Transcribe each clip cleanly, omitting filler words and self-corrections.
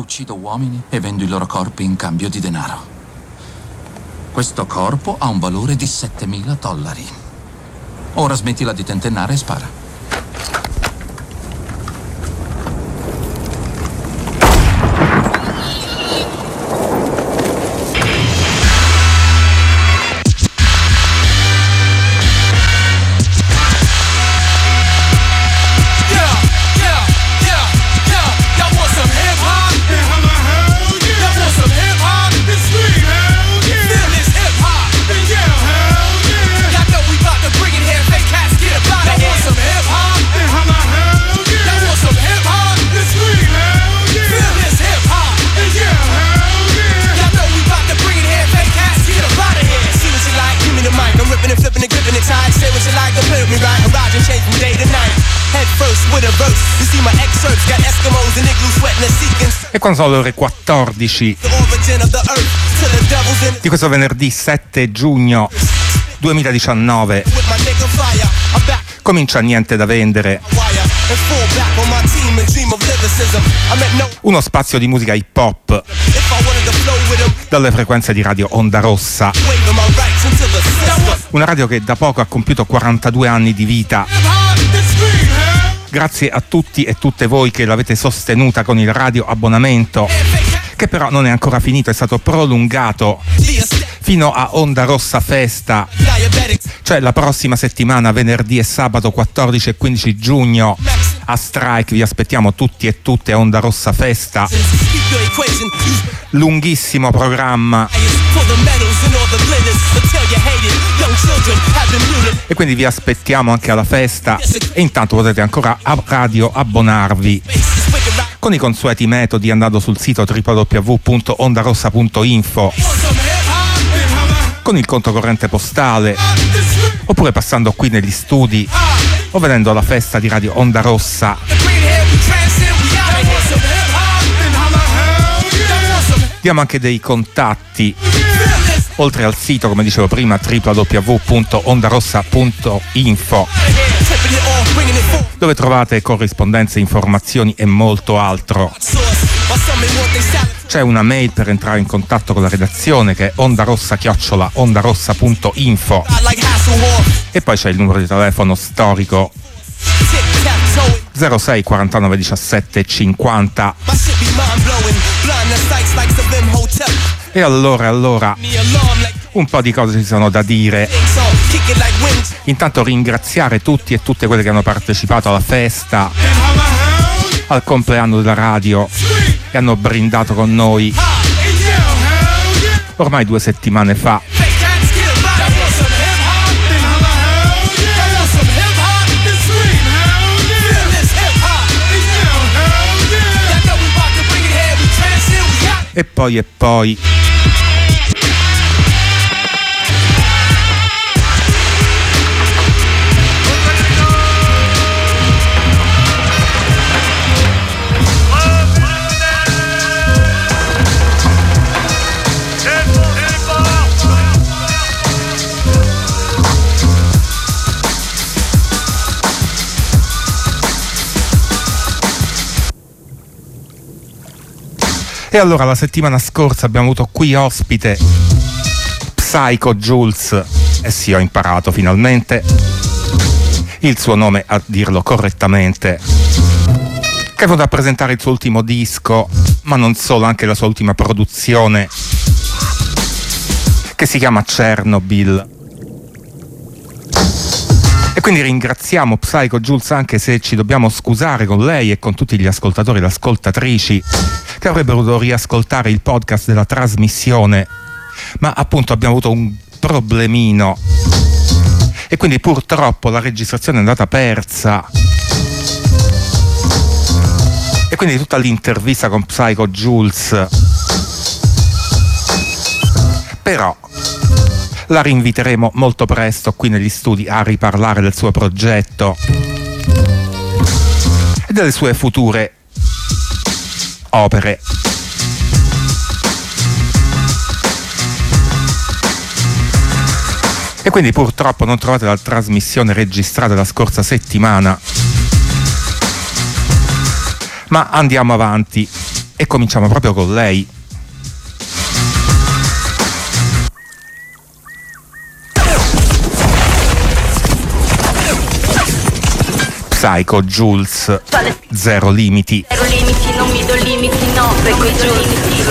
uccido uomini e vendo i loro corpi in cambio di denaro. Questo corpo ha un valore di $7.000. Ora smettila di tentennare e spara. E quando sono le ore 14 di questo venerdì 7 giugno 2019 comincia Niente da vendere, uno spazio di musica hip hop dalle frequenze di Radio Onda Rossa, una radio che da poco ha compiuto 42 anni di vita. Grazie a tutti e tutte voi che l'avete sostenuta con il radio abbonamento, che però non è ancora finito, è stato prolungato fino a Onda Rossa Festa, cioè la prossima settimana, venerdì e sabato 14 e 15 giugno a Strike. Vi aspettiamo tutti e tutte a Onda Rossa Festa, lunghissimo programma, e quindi vi aspettiamo anche alla festa. E intanto potete ancora a radio abbonarvi con i consueti metodi, andando sul sito www.ondarossa.info, con il conto corrente postale, oppure passando qui negli studi o venendo alla festa di Radio Onda Rossa. Diamo anche dei contatti, oltre al sito, come dicevo prima, www.ondarossa.info, dove trovate corrispondenze, informazioni e molto altro. C'è una mail per entrare in contatto con la redazione, che è ondarossa@ondarossa.info, e poi c'è il numero di telefono storico 06 49 17 50. E allora un po' di cose ci sono da dire. Intanto ringraziare tutti e tutte quelle che hanno partecipato alla festa, al compleanno della radio, e hanno brindato con noi ormai 2 settimane fa. E poi E allora la settimana scorsa abbiamo avuto qui ospite Psycho Jules, e sì, ho imparato finalmente il suo nome a dirlo correttamente, che è venuto a presentare il suo ultimo disco, ma non solo, anche la sua ultima produzione, che si chiama Chernobyl. E quindi ringraziamo Psycho Jules, anche se ci dobbiamo scusare con lei e con tutti gli ascoltatori e le ascoltatrici che avrebbero dovuto riascoltare il podcast della trasmissione, ma appunto abbiamo avuto un problemino e quindi purtroppo la registrazione è andata persa, e quindi tutta l'intervista con Psycho Jules però la rinviteremo molto presto qui negli studi a riparlare del suo progetto e delle sue future opere. E quindi purtroppo non trovate la trasmissione registrata la scorsa settimana, ma andiamo avanti E cominciamo proprio con lei. Psycho Jules, Zero Limiti. Zero limiti, non mi do limiti, no. Psycho Jules, sulla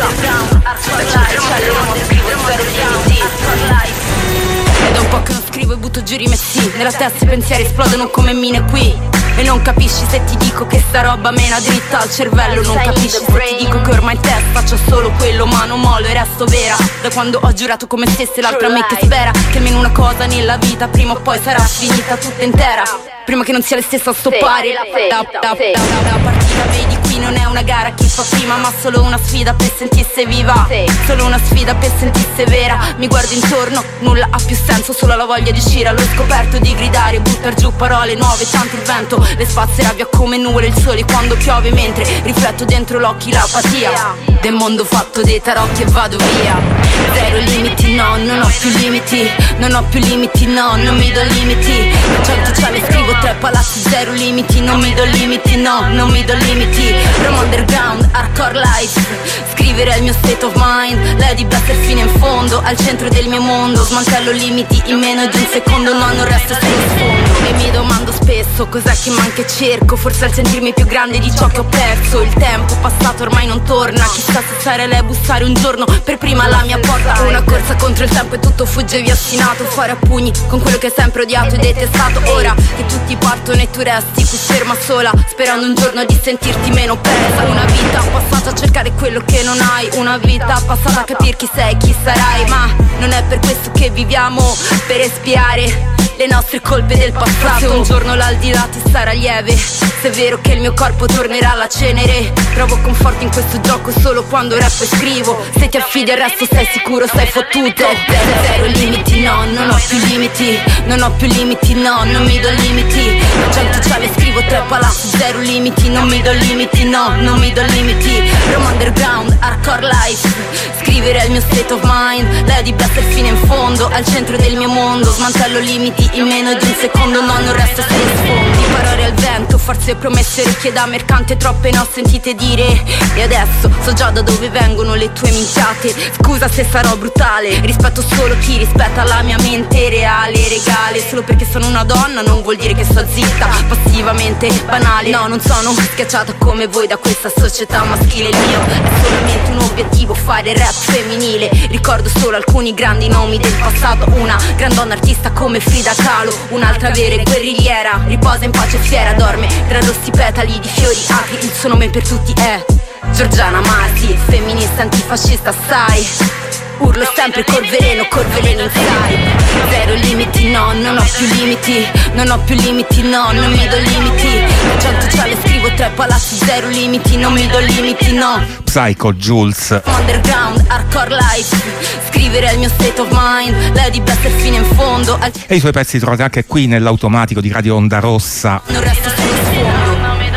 è da un po' che non scrivo e butto giù i rimessi. Nella testa i pensieri esplodono come mine qui. E non capisci se ti dico che sta roba mena dritta al cervello. Non capisci se ti dico che ormai in testa c'ho solo quello, ma non mollo e resto vera. Da quando ho giurato come stesse l'altra me che spera che almeno una cosa nella vita prima o poi sarà finita tutta intera. Prima che non sia le stesse a stoppare la partita, vedi qui non è una gara chi fa prima, ma solo una sfida per sentirsi viva. Solo una sfida per sentirsi vera. Mi guardo intorno, nulla ha più senso, solo la voglia di uscire allo scoperto, di gridare, buttar giù parole nuove, tanto il vento le spazzerà via come nuvole, il sole quando piove, mentre rifletto dentro l'occhi l'apatia del mondo fatto dei tarocchi e vado via. Zero limiti, no, non ho più limiti, non ho più limiti, no, non mi do limiti. 100 ciale scrivo 3 palazzi, zero limiti, non mi do limiti, no, non mi do limiti. Roma underground, hardcore life, scrivere è il mio state of mind. Lady Blaster fino in fondo, al centro del mio mondo. Smantello limiti in meno di un secondo, no, non resto sullo sfondo. E mi domando spesso cos'è che manca e cerco, forse al sentirmi più grande di ciò che ho perso. Il tempo passato ormai non torna, chissà se sarei lei a bussare un giorno per prima alla mia porta. Una corsa contro il tempo e tutto fugge via ostinato, fare a pugni con quello che hai sempre odiato e detestato. Ora che tutti partono e tu resti qui ferma sola, sperando un giorno di sentirti meno persa. Una vita passata a cercare quello che non hai, una vita passata a capire chi sei, chi sarai. Ma non è per questo che viviamo, per espiare le nostre colpe del passato. Se un giorno l'aldilà ti sarà lieve, se è vero che il mio corpo tornerà alla cenere, trovo conforto in questo gioco solo quando rappo e scrivo. Se ti affidi al resto sei sicuro, sei fottuto. Zero limiti, no, non ho più limiti, non ho più limiti, no, non mi do limiti. 100 ciale scrivo 3 palazzi, zero limiti, non mi do limiti, no, non mi do limiti. Roma underground, hardcore life, scrivere è il mio state of mind. Lady Blaster fino in fondo, al centro del mio mondo. Smantello limiti in meno di un secondo, no, non resto sullo sfondo. Di parole al vento, forse promesse orecchie da mercante, troppe ne ho sentite dire. E adesso so già da dove vengono le tue minchiate. Scusa se sarò brutale, rispetto solo chi rispetta la mia mente reale, regale. Solo perché sono una donna non vuol dire che sto zitta, passivamente banale. No, non sono schiacciata come voi da questa società maschile. Il mio è solamente un obiettivo, fare rap femminile. Ricordo solo alcuni grandi nomi del passato, una grandonna artista come Frida Kahlo, un'altra vera guerrigliera, riposa in pace fiera, dorme tra rossi petali di fiori acri. Il suo nome per tutti è Giorgiana Marti, femminista antifascista, sai. Urlo sempre col veleno inside. Zero limiti, no, non ho più limiti, non ho più limiti, no, non mi do limiti. 100 ciale scrivo 3 palazzi, zero limiti, non mi do limiti, no. Psycho Jules, Underground, hardcore life, scrivere è il mio state of mind. Lady Blaster fino in fondo, e i suoi pezzi li trovate anche qui nell'automatico di Radio Onda Rossa. non resto sullo sfondo.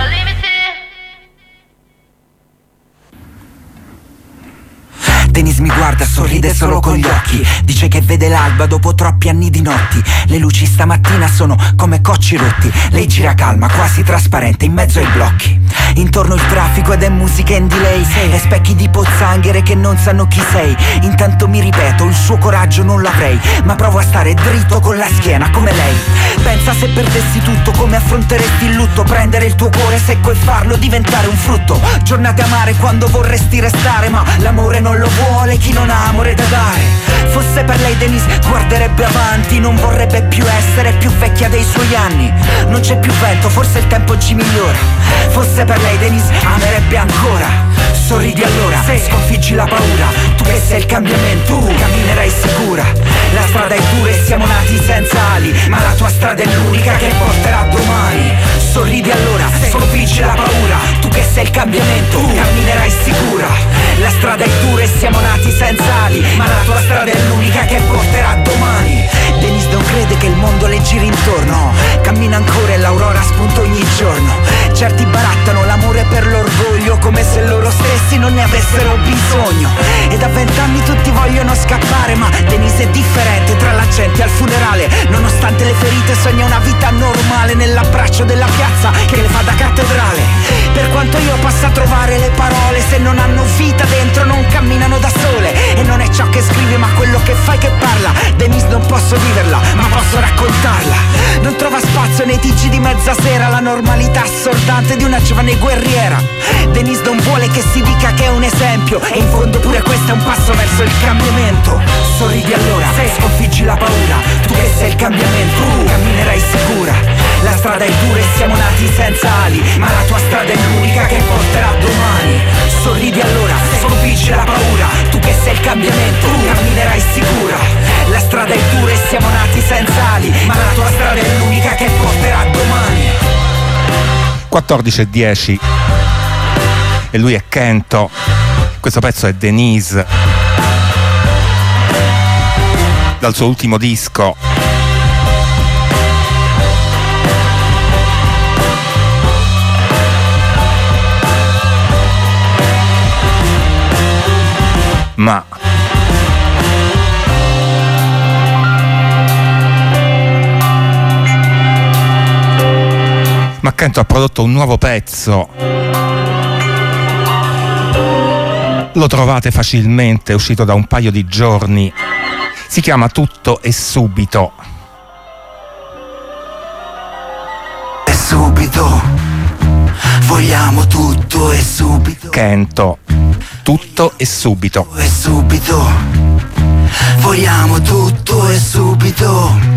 Dennis mi guarda, sorride solo con gli occhi. Dice che vede l'alba dopo troppi anni di notti. Le luci stamattina sono come cocci rotti. Lei gira calma, quasi trasparente in mezzo ai blocchi. Intorno il traffico ed è musica in delay, e specchi di pozzanghere che non sanno chi sei. Intanto mi ripeto, il suo coraggio non l'avrei, ma provo a stare dritto con la schiena come lei. Pensa se perdessi tutto, come affronteresti il lutto. Prendere il tuo cuore secco e farlo diventare un frutto. Giornate amare quando vorresti restare, ma l'amore non lo vuole chi non ha amore da dare. Fosse per lei Denise guarderebbe avanti, non vorrebbe più essere più vecchia dei suoi anni. Non c'è più vento, forse il tempo ci migliora. Fosse per lei Denise amerebbe ancora. Sorridi allora, sconfiggi la paura. Tu che sei il cambiamento, tu camminerai sicura. La strada è dura e siamo nati senza ali, ma la tua strada è l'unica che porterà domani. Sorridi allora, sconfiggi la paura. Tu che sei il cambiamento, tu camminerai sicura. La strada è dura e siamo nati senza ali, ma la tua strada è l'unica che porterà domani. Denise non crede che il mondo le giri intorno, cammina ancora e l'aurora spunta ogni giorno. Certi barattano l'amore per l'orgoglio, come se loro stessi non ne avessero bisogno. E da 20 anni tutti vogliono scappare, ma Denise è differente tra la gente al funerale. Nonostante le ferite sogna una vita normale nell'abbraccio della piazza che le fa da cattedrale. Per quanto io possa trovare le parole, se non hanno vita dentro non camminano da sole. E non è ciò che scrivi ma quello che fai che parla. Denise non posso viverla ma posso raccontarla. Non trova spazio nei TG di mezza sera, la normalità assordante di una giovane guerriera. Denise non vuole che si dica che è un esempio, e in fondo pure questo è un passo verso il cambiamento. Sorridi allora, sconfiggi la paura, tu che sei il cambiamento, camminerai sicura. La strada è dura e siamo nati senza ali, ma la tua strada è l'unica che porterà domani. Sorridi allora, sconfiggi la paura, tu che sei il cambiamento, camminerai sicura. La strada è dura e siamo nati senza ali, ma la tua strada è l'unica che porterà domani. 14:10 e lui è Kento. Questo pezzo è Denise, dal suo ultimo disco. Ma Kento ha prodotto un nuovo pezzo. Lo trovate facilmente, è uscito da un paio di giorni. Si chiama Tutto e Subito. E subito, vogliamo tutto e subito. Kento, Tutto e Subito. E subito, vogliamo tutto e subito.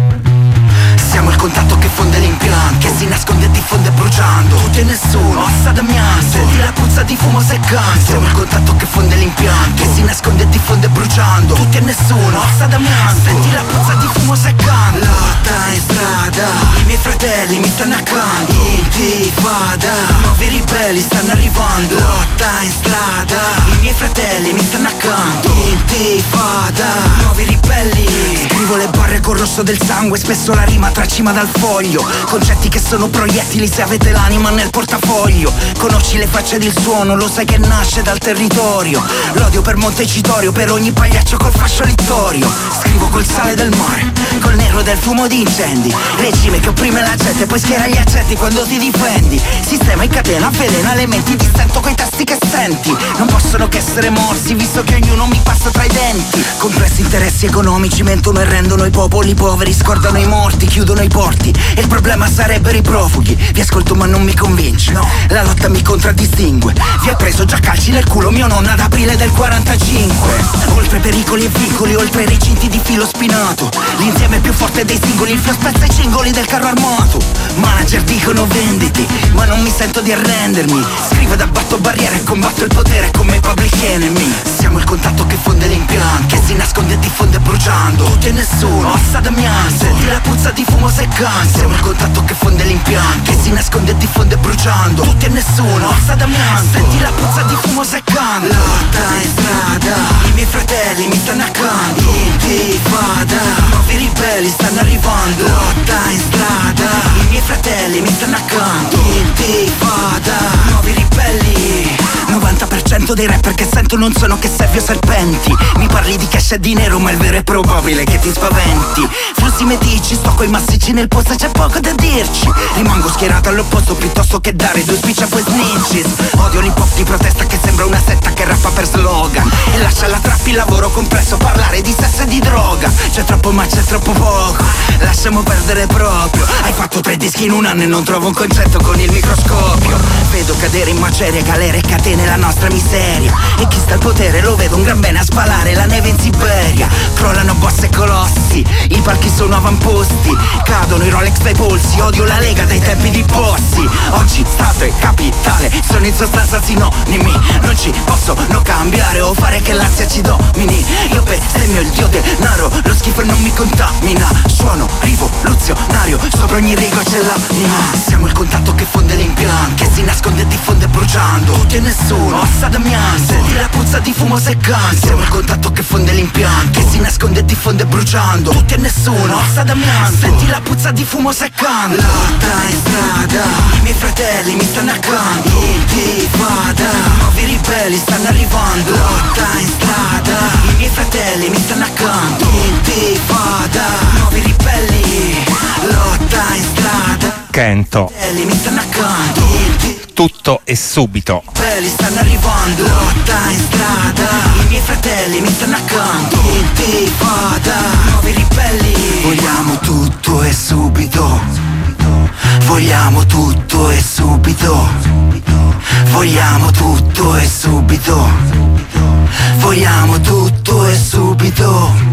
Siamo il contatto che fonde l'impianto, che si nasconde e diffonde bruciando. Tutti e nessuno, ossa d'amianto, senti la puzza di fumo seccante. Siamo il contatto che fonde l'impianto, che si nasconde e diffonde bruciando. Tutti e nessuno, ossa d'amianto, senti la puzza di fumo seccante. Lotta in strada, i miei fratelli mi stanno accanto. Intifada, nuovi ribelli stanno arrivando. Lotta in strada, i miei fratelli mi stanno accanto. Intifada, nuovi ribelli. Scrivo le barre col rosso del sangue, spesso la rima tracima dal foglio. Concetti che sono proiettili se avete l'anima nel portafoglio. Conosci le facce ed il suono, lo sai che nasce dal territorio. L'odio per Montecitorio, per ogni pagliaccio col fascio littorio. Scrivo col sale del mare, col nero del fumo di incendi. Regime che opprime la gente, poi schiera gli accetti quando ti difendi. Sistema in catena, avvelena le menti, ti stento coi tasti che senti. Non possono che essere morsi, visto che ognuno mi passa tra i denti. Complessi interessi economici mentono e rendono i popoli poveri, scordano i morti, chiudono i porti. E il problema sarebbero i profughi. Vi ascolto ma non mi convince, no. La lotta mi contraddistingue. Vi hai preso già calci nel culo mio nonno ad aprile del 45. Oltre pericoli e vincoli, oltre i recinti di filo spinato. L'insieme più forte dei singoli, il flow spezza i cingoli del carro armato. Manager dicono venditi, ma non mi sento di arrendermi. Scrivo ed abbatto barriere e combatto il potere come public enemy. Siamo il contatto che fonde l'impianto, che si nasconde e diffonde bruciando. Tutti e nessuno, ossa d'amianto, senti la puzza di fumo seccante. Siamo il contatto che fonde l'impianto, che si nasconde e diffonde bruciando. Tutti e nessuno, ossa d'amianto, senti la puzza di fumo seccante. Lotta in strada, i miei fratelli mi stanno accanto. Intifada, nuovi ribelli stanno arrivando. Lotta in strada, i miei fratelli mi stanno accanto. Intifada, nuovi ribelli. 90% dei rapper che sento non sono che Sevio serpenti. Mi parli di cash e di nero ma il vero è probabile che ti spaventi. Flussi meticci, sto coi massicci nel posto e c'è poco da dirci. Rimango schierato all'opposto piuttosto che dare due spicci a quei snitches. Odio l'hip hop di protesta che sembra una setta che rappa per slogan. E lascia la trap il lavoro complesso, parlare di sesso e di droga. C'è troppo ma c'è troppo poco, lasciamo perdere proprio. Hai fatto 3 dischi in un anno e non trovo un concetto con il microscopio. Vedo cadere in macerie, galere e catene la nostra miseria. E chi sta al potere lo vedo un gran bene a spalare la neve in Siberia. Crollano boss e colossi, i palchi sono avamposti, cadono i Rolex dai polsi. Odio la Lega dai tempi di Bossi. Oggi Stato e capitale sono in sostanza sinonimi. Non ci posso non cambiare o fare che l'ansia ci domini. Io bestemmio il dio denaro, lo schifo non mi contamina. Suono rivoluzionario, sto sopra ogni rigo c'è l'anima. Siamo il contatto che fonde l'impianto, che si nasconde e diffonde bruciando tutti e nessuno, ossa d'amianto. Senti la puzza di fumo seccante. Siamo il contatto che fonde l'impianto, che si nasconde e diffonde bruciando tutti e nessuno, ossa d'amianto. Senti la puzza di fumo seccante. Lotta in strada, i miei fratelli mi stanno accanto. Intifada, nuovi ribelli stanno arrivando. Lotta in strada, i miei fratelli mi stanno accanto. Intifada, nuovi ribelli. Lotta in strada, Kento. mi stanno accanto. Tutto e subito. Ribelli stanno arrivando. Lotta in strada, i miei fratelli mi stanno accanto. Intifada, nuovi ribelli. Vogliamo tutto e subito. Vogliamo tutto e subito. Vogliamo tutto e subito. Vogliamo tutto e subito.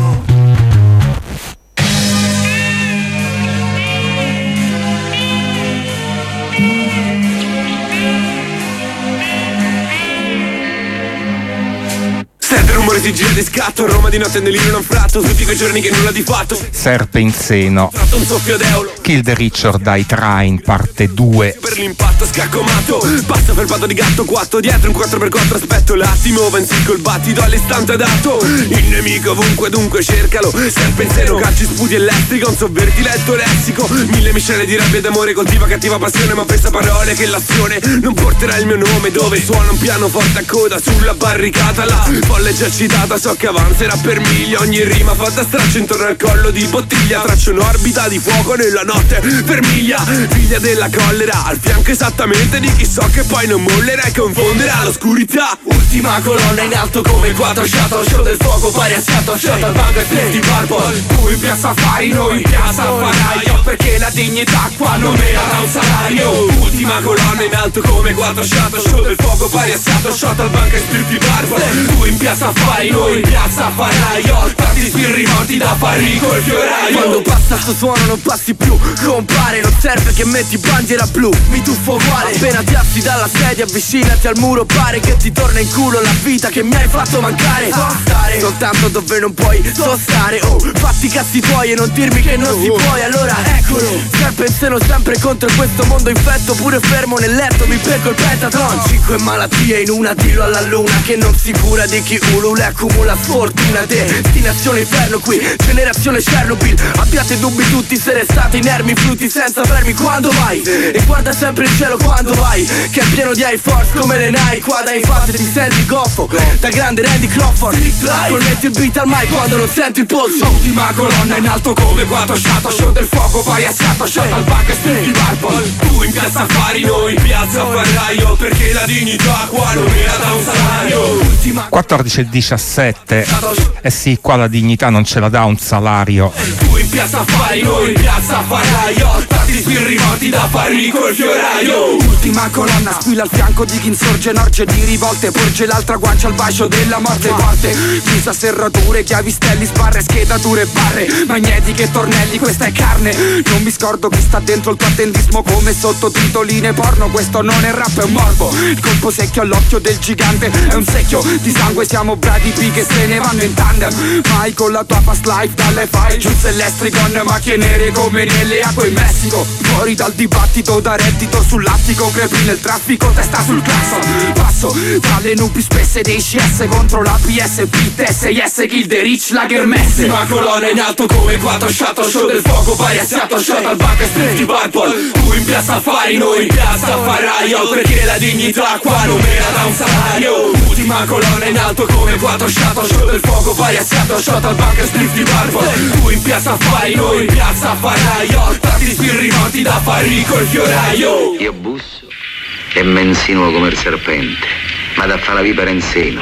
Sente il rumore si gira di scatto, Roma di notte nel delirio non fratto, tutti quei giorni che nulla di fatto. Serpe in seno. Tratto un soffio d'euro. Kill the Richard Die Train parte 2. Per l'impatto scaccomato, passo felpato di gatto, 4 dietro un 4x4, aspetto l'attimo, pensi col battito all'istante dato. Il nemico ovunque dunque cercalo, serpe in seno, calci, sputi elettrico, un sovvertiletto lessico. Mille miscele di rabbia ed amore, coltiva cattiva passione, ma pensa parole che l'azione non porterà il mio nome. Dove suona un piano forte a coda sulla barricata, la folle già citata, so che avanzerà per miglia. Ogni rima fatta straccio intorno al collo di bottiglia, traccio un'orbita di fuoco nella notte per miglia. Figlia della collera, al fianco esattamente di chi so che poi non mollerà e confonderà l'oscurità. Ultima colonna in alto come 4 shuttle, show del fuoco pari a Seattle, shuttle bang e fletti purple. Tu in piazza Affari, noi in piazza Affaraio, perché la dignità qua non era da un salario. Ultima colonna in alto come 4 shuttle, show del fuoco pari a Seattle, shuttle bang e fletti purple. Tu in piazza Affari, noi in piazza Affaraio, tanti spirri morti da farri col fioraio. Quando passa sto suono non passi più, compare, non serve che metti bandiera blu, mi tuffo uguale. Appena ti alzi dalla sedia avvicinati al muro, pare che ti torna in culo la vita che mi hai fatto mancare. So stare soltanto dove non puoi, so stare, oh, fatti i cazzi tuoi e non dirmi che non si puoi. Allora eccolo, sempre in seno, sempre contro questo mondo infetto, pure fermo nel letto mi becco il pentatron. 5 malattie in una, dillo alla luna che non si cura di chi ulula e accumula sfortuna. Destinazione inferno qui, generazione Chernobyl. Abbiate dubbi tutti se restate inermi, frutti senza fermi quando vai. E guarda sempre il cielo quando vai, che è pieno di Air Force come le Nike. Qua da infatti ti senti goffo, da grande Randy Crawford. Connetti il beat al mic quando non senti il polso. Ultima colonna in alto come 4 shuttle, show del fuoco pari a Seattle, shuttle bug e spinti purple. Tu in piazza Affari, noi in piazza Affaraio, perché la dignità qua non era da un salario. Ultima 14 e 17. Eh sì, qua la dignità non ce la dà un salario. Tu in piazza Affari, noi in piazza Affaraio, tanti spirri morti da farri col fioraio. Ultima colonna, squilla al fianco di chi insorge, norge di rivolte, porge l'altra guancia al bacio della morte. Porte, chiusa serrature, chiavi, stelli, sbarre, schedature, barre, magnetiche, tornelli, questa è carne. Non mi scordo chi sta dentro il tuo attendismo come sottotitoline porno. Questo non è rap, è un morbo. Il colpo secchio all'occhio del gigante è un secchio di sangue, siamo bradi P che se ne vanno in tandem. Mai con la tua fast life dalle file, giù l'estricon, macchie nere come nelle acque in Messico. Fuori dal dibattito, da reddito sull'attico, crepi nel traffico, testa sul claxon. Passo tra le nubi spesse dei CS contro la PS, BTS, yes, kill the rich, lager messe. Ultima colonna in alto come 4 shuttle, show del fuoco pari a Seattle, shuttle bug e spinti purple. Tu in piazza Affari, noi in piazza Affaraio, perché la dignità qua non era da un salario. Ultima colonna in alto come 4 shuttle, show del fuoco pari a Seattle, shuttle bug e spinti purple. Tu in piazza Affari, noi in piazza Affaraio, tanti spirri morti da farri col fioraio. Io busso e m'insinuo come il serpente, ma da fa la vipera in seno.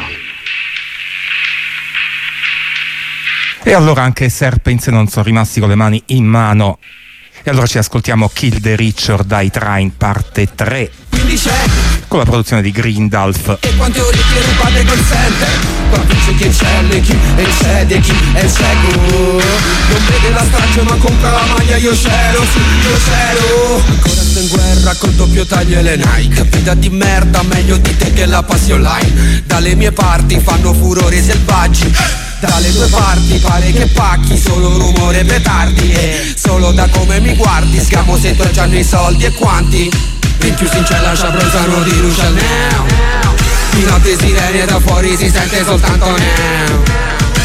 E allora anche Serpe in seno non sono rimasti con le mani in mano. E allora ci ascoltiamo Kill the Richard Die Train parte 3, con la produzione di Grindalf. E quante ore che rubate consente, qua vince chi eccelle, chi eccede, chi è cieco. Non vede la strage ma compra la maglia, io c'ero, sì, io c'ero. Ancora sto in guerra col doppio taglio e le Nike. Vita di merda, meglio di te che la passi online. Dalle mie parti fanno furore selvaggi. Dalle due parti pare che pacchi, solo rumore e petardi. E solo da come come mi guardi. Sgamo se tu già nei soldi e quanti rinchiusi in cella ci abbronzano di luce al neo. Di notte sirene da fuori si sente soltanto neo.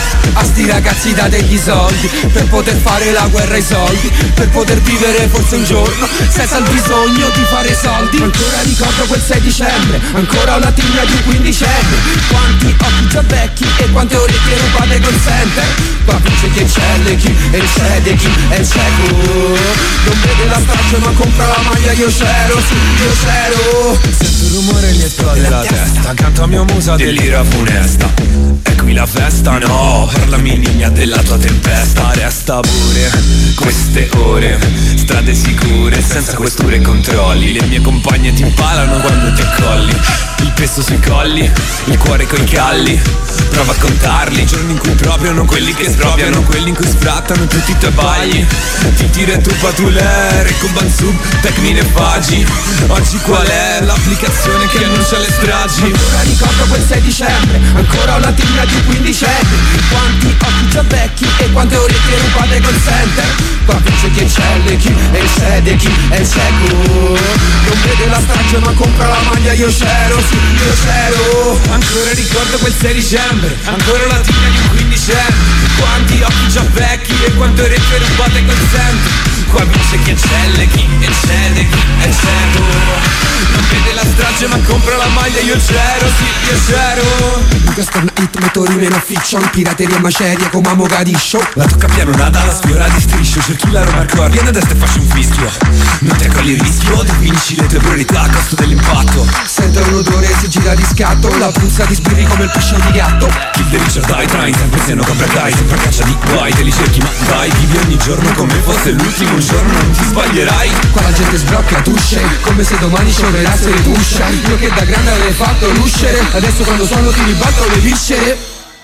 A sti ragazzi date degli soldi per poter fare la guerra ai soldi, per poter vivere forse un giorno senza il bisogno di fare soldi. Ancora ricordo quel 6 dicembre, ancora una tigna di un quindicenne. Quanti occhi già vecchi e quante orecchie rubate col center. Qua vince chi eccelle, chi eccede, chi è cieco. Non vede la strage ma compra la maglia, io c'ero, sì, io c'ero. Sento il rumore e mi esplode la testa, accanto a mia musa delira funesta. È qui la festa, no, parlami linea della tua tempesta. Resta pure queste ore, strade sicure, senza questure e controlli. Le mie compagne ti impalano quando ti accolli. Il peso sui colli, il cuore coi calli. Prova a contarli, giorni in cui propriano, quelli che spropiano, quelli in cui sfrattano tutti i tuoi bagli. Ti tira tu patulere, con Bansub, Tecmine e Fagi. Oggi qual è l'applicazione che annuncia le stragi? Ancora ricordo quel 6 dicembre, ancora una tigna di un quindicenne. Quanti occhi già vecchi e quante orecchie rubate col center. Qua vince chi eccelle, chi eccede, chi è cieco. Non vede la strage ma compra la maglia, io c'ero, sì, io c'ero. Ancora ricordo quel 6 dicembre, ancora la tigna di un quindicenne. Quanti occhi già vecchi e quante orecchie rubate col center. Qua vince chi eccelle, chi eccede, chi è cieco. Non vede la strage ma compra la maglia, io c'ero, sì, io c'ero. In questo hit motori meno fiction, pirateria maceria come a Mogadiscio. La tocca piano, nada, la sfiora di striscio. Cerchi la roba hardcore, vieni a destra e faccio un fischio. Non ti accogli il rischio, definisci le tue priorità a costo dell'impatto. Sento un odore, si gira di scatto, la puzza di spirri come il pesce di gatto. Kill the Richard, dai, train, sempre se no Cobra Kai. Sempre a caccia di guai, te li cerchi ma dai. Vivi ogni giorno come fosse l'ultimo giorno, non ti sbaglierai. Qua la gente sbrocca, tusce, come se domani scioglierassi le tuscia. Io che da grande avevo fatto l'uscere, adesso quando suono ti ribalto le viscere.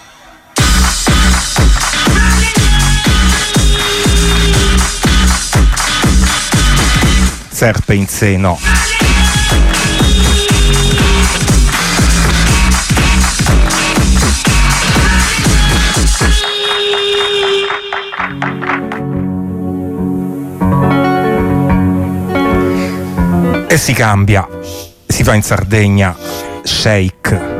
Serpe in seno. E si cambia, si va in Sardegna, shake.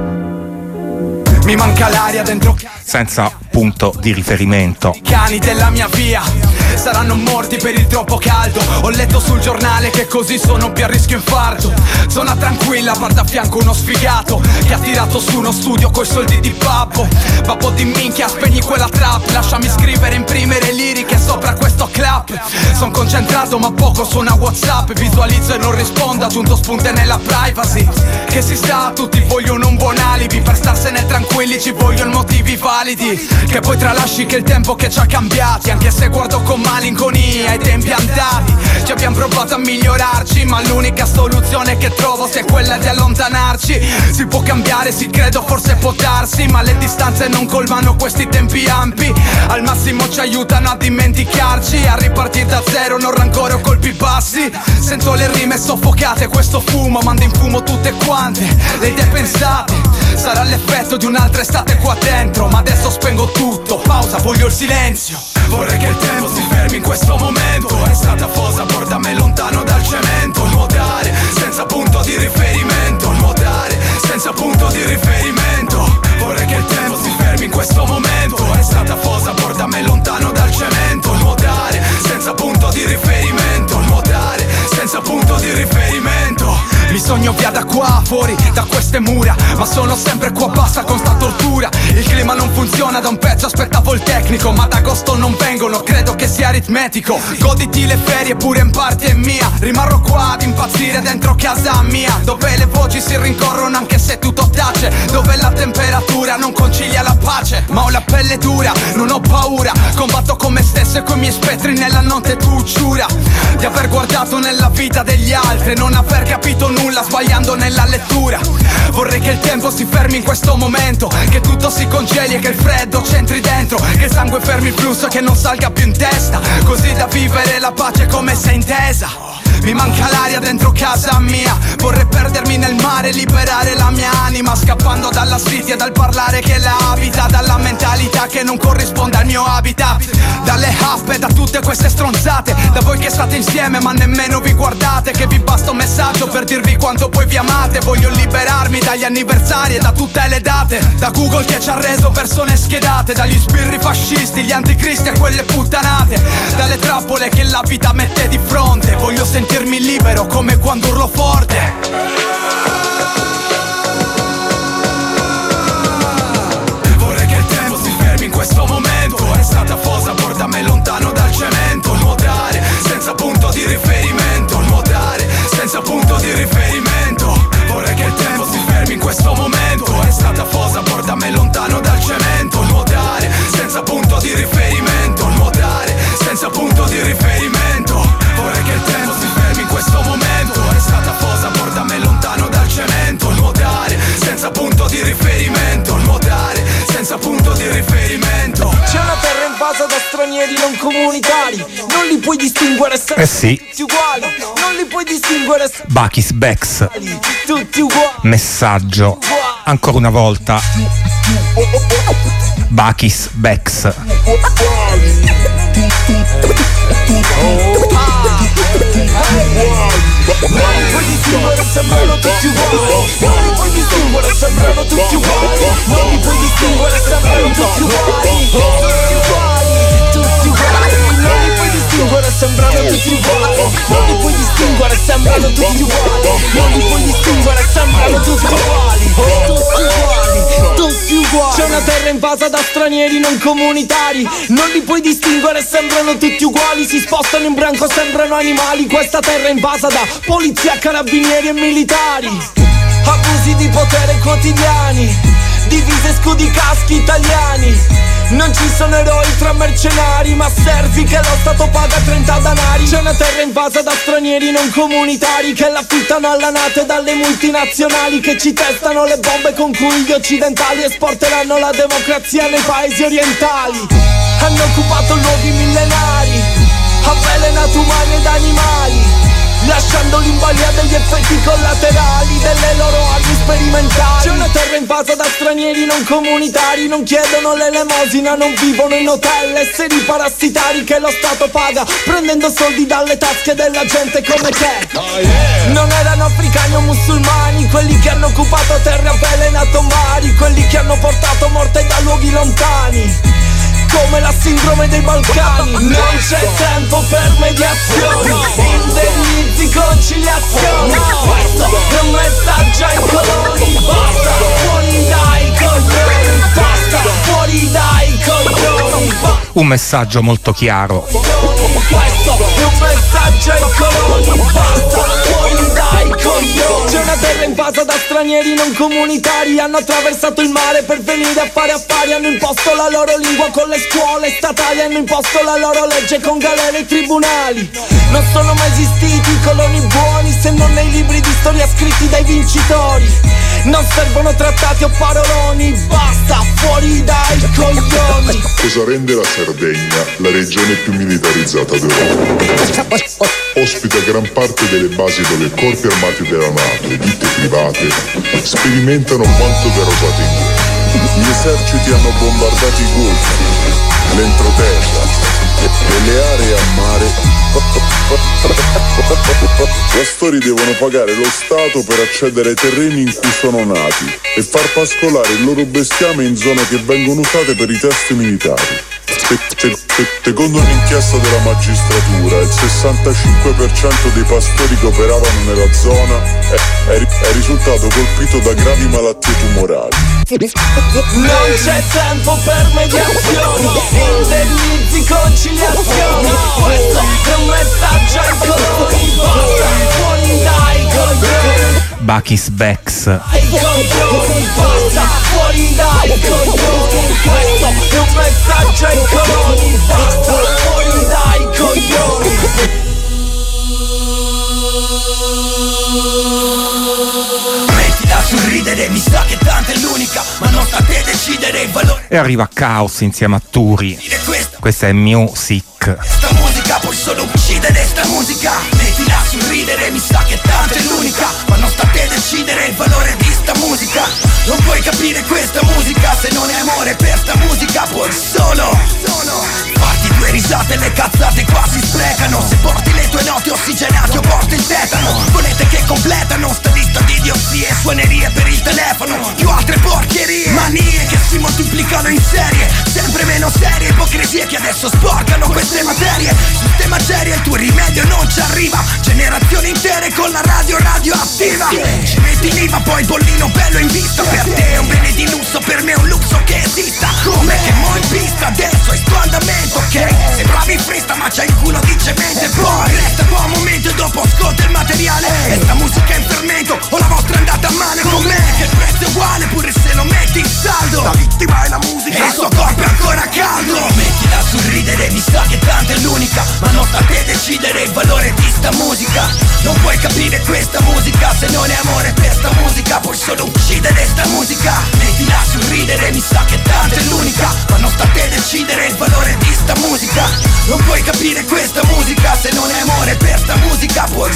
Mi manca l'aria dentro casa. Senza punto di riferimento. I cani della mia via saranno morti per il troppo caldo. Ho letto sul giornale che così sono più a rischio infarto. Zona tranquilla, guarda a fianco uno sfigato che ha tirato su uno studio coi soldi di babbo. Babbo di minchia, spegni quella trap. Lasciami scrivere, imprimere liriche sopra questo clap. Son concentrato ma poco suona WhatsApp. Visualizzo e non rispondo, aggiunto spunte nella privacy. Che si sta, tutti vogliono un buon alibi. Per starsene tranquilli ci vogliono motivi validi. Che poi tralasci che il tempo che ci ha cambiati. Anche se guardo con malinconia ai tempi andati. Ci abbiamo provato a migliorarci, ma l'unica soluzione che trovo sia quella di allontanarci. Si può cambiare, sì credo, forse può darsi, ma le distanze non colmano questi tempi ampi. Al massimo ci aiutano a dimenticarci, a ripartire da zero, non rancore o colpi bassi. Sento le rime soffocate, questo fumo manda in fumo tutte quante le idee pensate. Sarà l'effetto di un'altra estate qua dentro, ma adesso spengo tutto, pausa, voglio il silenzio. Vorrei che il tempo si fermi in questo momento. È stata fosa, portami lontano dal cemento. Nuotare senza punto di riferimento. Nuotare senza punto di riferimento. Vorrei che il tempo si fermi in questo momento. È stata fosa, portami lontano dal cemento. Nuotare senza punto di riferimento. Nuotare senza punto di riferimento. Mi sogno via da qua, fuori da queste mura, ma sono sempre qua bassa con sta tortura. Il clima non funziona da un pezzo, aspettavo il tecnico, ma ad agosto non vengono, credo che sia aritmetico. Goditi le ferie, pure in parte è mia. Rimarrò qua ad impazzire dentro casa mia, dove le voci si rincorrono anche se tutto tace, dove la temperatura non concilia la pace. Ma ho la pelle dura, non ho paura, combatto con me stesso e coi miei spettri nella notte. Tu giura di aver guardato nella vita degli altri, non aver capito nulla sbagliando nella lettura. Vorrei che il tempo si fermi in questo momento, che tutto si congeli e che il freddo c'entri dentro, che il sangue fermi il flusso e che non salga più in testa, così da vivere la pace come se intesa. Mi manca l'aria dentro casa mia. Vorrei perdermi nel mare, liberare la mia anima, scappando dalla city e dal parlare che la abita, dalla mentalità che non corrisponde al mio habitat, dalle hype e da tutte queste stronzate, da voi che state insieme ma nemmeno vi guardate, che vi basta un messaggio per dirvi quanto poi vi amate. Voglio liberarmi dagli anniversari e da tutte le date, da Google che ci ha reso persone schedate, dagli sbirri fascisti, gli anticristi e quelle puttanate, dalle trappole che la vita mette di fronte. Voglio sentirmi libero come quando urlo forte. In questo momento è stata fosa, portami lontano dal cemento. Nuotare senza punto di riferimento, nuotare senza punto di riferimento. Vorrei che il tempo si fermi in questo momento. È stata fosa, portami lontano dal cemento. Nuotare senza punto di riferimento, nuotare senza punto di riferimento. Vorrei che il tempo si fermi in questo momento. È stata fosa, portami lontano dal cemento. Nuotare senza punto di riferimento, nuotare senza punto di riferimento. C'è una terra invasa da stranieri non comunitari, non li puoi distinguere se sì. tutti uguali, non li puoi distinguere se Bakis Bex, tutti uguali. messaggio, ancora una volta. Bakis Bex. Non li puoi distinguere, sembrano tutti uguali. Non li puoi distinguere, sembrano tutti uguali. Non li puoi distinguere, sembrano tutti uguali. Tutti uguali. Non li puoi distinguere, sembrano tutti uguali. Non li puoi distinguere, sembrano tutti uguali. Non li puoi distinguere, sembrano tutti uguali. Tutti uguali. Tutti uguali. C'è una terra invasa da stranieri non comunitari, non li puoi distinguere, sembrano tutti uguali. Si spostano in branco, sembrano animali. Questa terra è invasa da polizia, carabinieri e militari. Abusi di potere quotidiani, divise, scudi, caschi italiani. Non ci sono eroi tra mercenari, ma servi che lo Stato paga 30 danari. C'è una terra invasa da stranieri non comunitari, che l'affittano alla NATO e dalle multinazionali, che ci testano le bombe con cui gli occidentali esporteranno la democrazia nei paesi orientali. Hanno occupato luoghi millenari, avvelenato umani ed animali, lasciandoli in balia degli effetti collaterali delle loro armi sperimentali. C'è una terra invasa da stranieri non comunitari, non chiedono l'elemosina, non vivono in hotel, esseri parassitari che lo Stato paga, prendendo soldi dalle tasche della gente come te. Non erano africani o musulmani quelli che hanno occupato terre, avvelenato mari, quelli che hanno portato morte da luoghi lontani, come la sindrome dei Balcani. Non c'è tempo per mediazioni, indennizi, conciliazioni. Questo è un messaggio ai coloni. Basta, fuori dai coglioni. Basta, fuori dai coglioni. Un messaggio molto chiaro. Questo è un messaggio ai coloni. Basta, fuori dai coglioni. C'è una terra invasa da stranieri non comunitari, hanno attraversato il mare per venire a fare affari, hanno imposto la loro lingua con le scuole statali, hanno imposto la loro legge con galere e tribunali. Non sono mai esistiti i coloni buoni se non nei libri di storia scritti dai vincitori. Non servono trattati o paroloni, basta, fuori dai coglioni. Cosa rende la Sardegna la regione più militarizzata d'Europa? Ospita gran parte delle basi dove i corpi armati della NATO e ditte private sperimentano quanto verrà usato in guerra. Gli eserciti hanno bombardato i golfi, l'entroterra e le aree a mare. Pastori devono pagare lo Stato per accedere ai terreni in cui sono nati e far pascolare il loro bestiame in zone che vengono usate per i test militari. Secondo un'inchiesta della magistratura, il 65% dei pastori che operavano nella zona è risultato colpito da gravi malattie tumorali. Non c'è tempo per mediazioni, indennizi, conciliazioni. Questo è un messaggio ai coloni. Basta, fuori dai coglioni. Bakis Bex. Ai coglioni, basta, fuori dai coglioni. Questo è un messaggio ai coloni. Basta, fuori dai coglioni. Mettila sul ridere, mi sa che tanto è l'unica, ma non sta a te decidere il valore. E arriva Caos insieme a Turi. Questa è Music. Sta musica puoi solo uccidere sta musica. Mettila sul ridere. sa che tanto è l'unica, ma non sta a te decidere il valore di sta musica. Non puoi capire questa musica se non è amore per sta musica. Puoi solo farti due risate, le cazzate qua si sprecano. Se porti le tue note ossigenate o porti il tetano. Volete che completano sta lista di idiozie, suonerie per il telefono, più altre porcherie, manie che si moltiplicano in serie, sempre meno serie, ipocrisie che adesso sporcano queste materie. Sistema serio, il tuo rimedio non ci arriva. Generazioni intere con la radio radioattiva. Ci metti l'IVA, poi bollino bello in vista. Per te è un bene di lusso, per me è un lusso che esista. Come che mo in pista, adesso è sto andamento, ok? Sembravi frista ma c'hai il culo di cemento. E poi resta qua un momento e dopo ascolta il materiale. E sta musica in fermento, o la vostra è andata a male con me, che il prezzo è uguale pure se lo metti in saldo. La vittima è la musica e il suo corpo è ancora caldo. Mettila sul ridere, mi sa che tanto è l'unica, ma non sta a te decidere il valore di sta musica. Non puoi capire questa musica se non è amore per sta musica. Puoi solo uccidere sta musica. Mettila sul ridere, mi sa che tanto è l'unica, ma non sta a te decidere il valore di sta musica. Non puoi capire questa musica se non è amore per sta musica. Puoi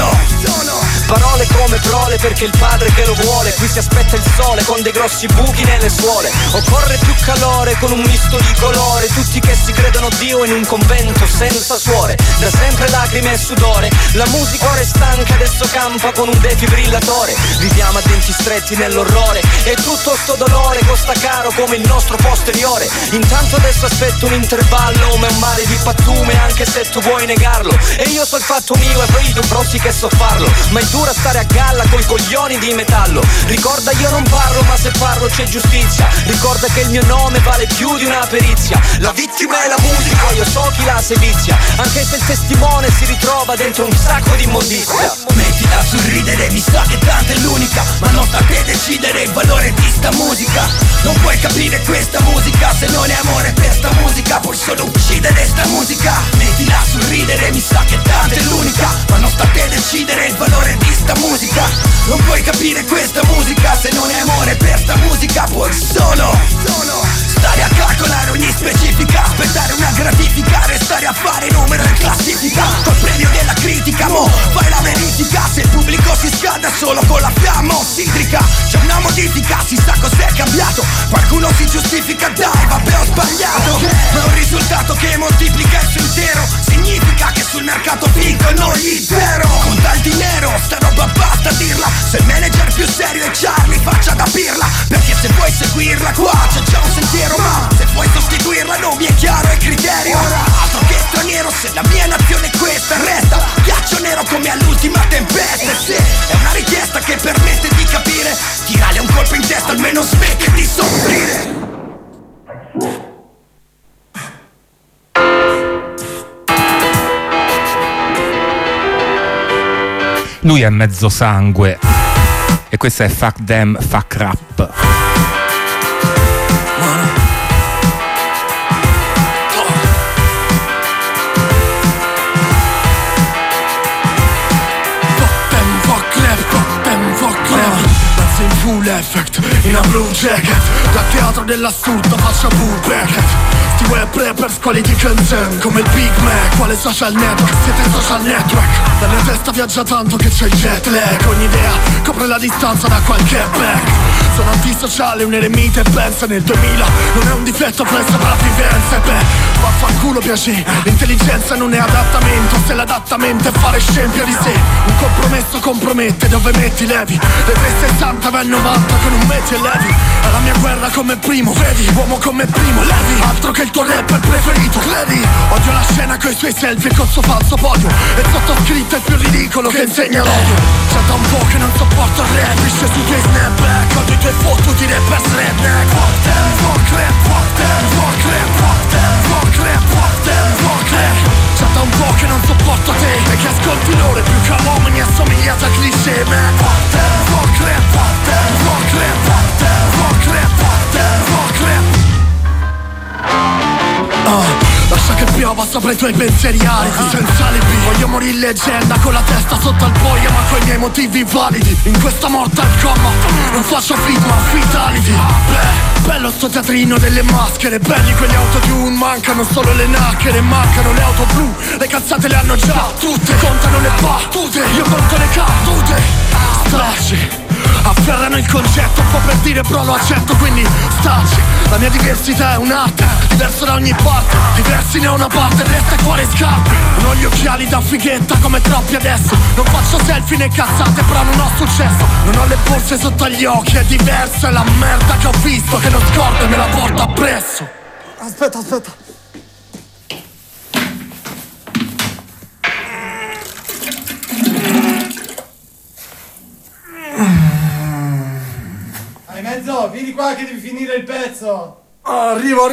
solo parole come prole perché il padre che lo vuole. Qui si aspetta il sole con dei grossi buchi nelle suole. Occorre più calore con un misto di colore. Tutti che si credono Dio in un convento senza suore. Da sempre lacrime e sudore. La musica ora è stanca, adesso campa con un defibrillatore. Viviamo a denti stretti nell'orrore e tutto sto dolore costa caro come il nostro posteriore. Intanto adesso aspetto un intervallo, ma è un mare di pattume anche se tu vuoi negarlo. E io so il fatto mio e poi tu prosi che so farlo. Ma è dura stare a galla coi coglioni di metallo. Ricorda io non parlo ma se parlo c'è giustizia. Ricorda che il mio nome vale più di una perizia. La vittima è la musica, io so chi la sevizia. Anche se il testimone si ritrova dentro un sacco di immondizia. Mettila sul ridere, mi sa che tanto è l'unica, ma non sta a te decidere il valore di sta musica. Non puoi capire questa musica se non è amore per sta musica. Puoi solo uccidere sta musica. Mettila sul ridere, mi sa che tanto è l'unica, ma non sta a te decidere il valore di sta musica. Non puoi capire questa musica se non è amore per sta musica. Puoi solo stare a calcolare ogni specifica, aspettare una gratifica, restare a fare numero in classifica. Col premio della critica, mo fai la verifica. Se il pubblico si scalda solo con la fiamma ossidrica, c'è una modifica, si sa cos'è cambiato. Qualcuno si giustifica, dai vabbè ho sbagliato, ma è un risultato che moltiplica il suo intero. Significa che sul mercato finco non gli zero. Conta il dinero, sta roba basta dirla. Se il manager più serio è Charlie faccia da pirla. Perché se vuoi seguirla qua c'è già un sentiero, ma se vuoi sostituirla non mi è chiaro il criterio. Altro che straniero, se la mia nazione è questa resta ghiaccio nero come all'ultima tempesta. E se è una richiesta che permette di capire, tirale un colpo in testa, almeno smette di soffrire. Lui è mezzo sangue e questa è Fuck Them, Fuck Rap. Full effect, in a blue jacket, da teatro dell'assurdo faccio Boo Beckett. Sti web rapper squali di Shenzhen, come il Big Mac, quale social network, siete social network. La mia testa viaggia tanto che c'è il jet lag, ogni idea copre la distanza da qualche back. Sono antisociale, un eremita e pensa nel 2000 non è un difetto per sopravvivenza. E beh, vaffanculo piacere, l'intelligenza non è adattamento, se l'adattamento è fare scempio di sé. Un compromesso compromette, dove metti levi, le 360 va a 90 con un metti e levi. Alla mia guerra come primo, vedi, uomo come primo, levi. Altro che il tuo rapper preferito, credi. Odio la scena coi suoi selfie e col suo falso podio, e sottoscritto è il più ridicolo che insegna l'odio. C'è da un po' che non sopporto il rap, esce sui tuoi snapback, odio i tuoi fottuti rappers redneck. Fuck them, fuck rap, fuck them, fuck rap, fuck them, fuck rap, fuck them, fuck rap. C'è da un po' che non sopporto te, e che ascolti loro più che uomini assomigliati a cliché, man. Fuck them, fuck rap, fuck them, fuck rap, fuck them, fuck rap, fuck them, fuck rap. Lascia che piova sopra i tuoi pensieri aridi, senza alibi. Voglio morire leggenda con la testa sotto al boia, ma coi miei motivi validi. In questa Mortal Kombat non faccio fit ma fatality. Beh, bello sto teatrino delle maschere, belli quegli autotune, mancano solo le nacchere, mancano le auto blu, le cazzate le hanno già tutte, contano le battute, io conto le cadute. Staci afferrano il concetto, un po' per dire però lo accetto, quindi staci. La mia diversità è un'arte, diverso da ogni parte, diversi ne ho una parte, il resto è cuore e scarpe. Non ho gli occhiali da fighetta come troppi adesso, non faccio selfie né cazzate però non ho successo. Non ho le borse sotto gli occhi, è diverso, è la merda che ho visto che non scordo e me la porto appresso. Aspetta. Mezzo, vieni qua che devi finire il pezzo. Arrivo.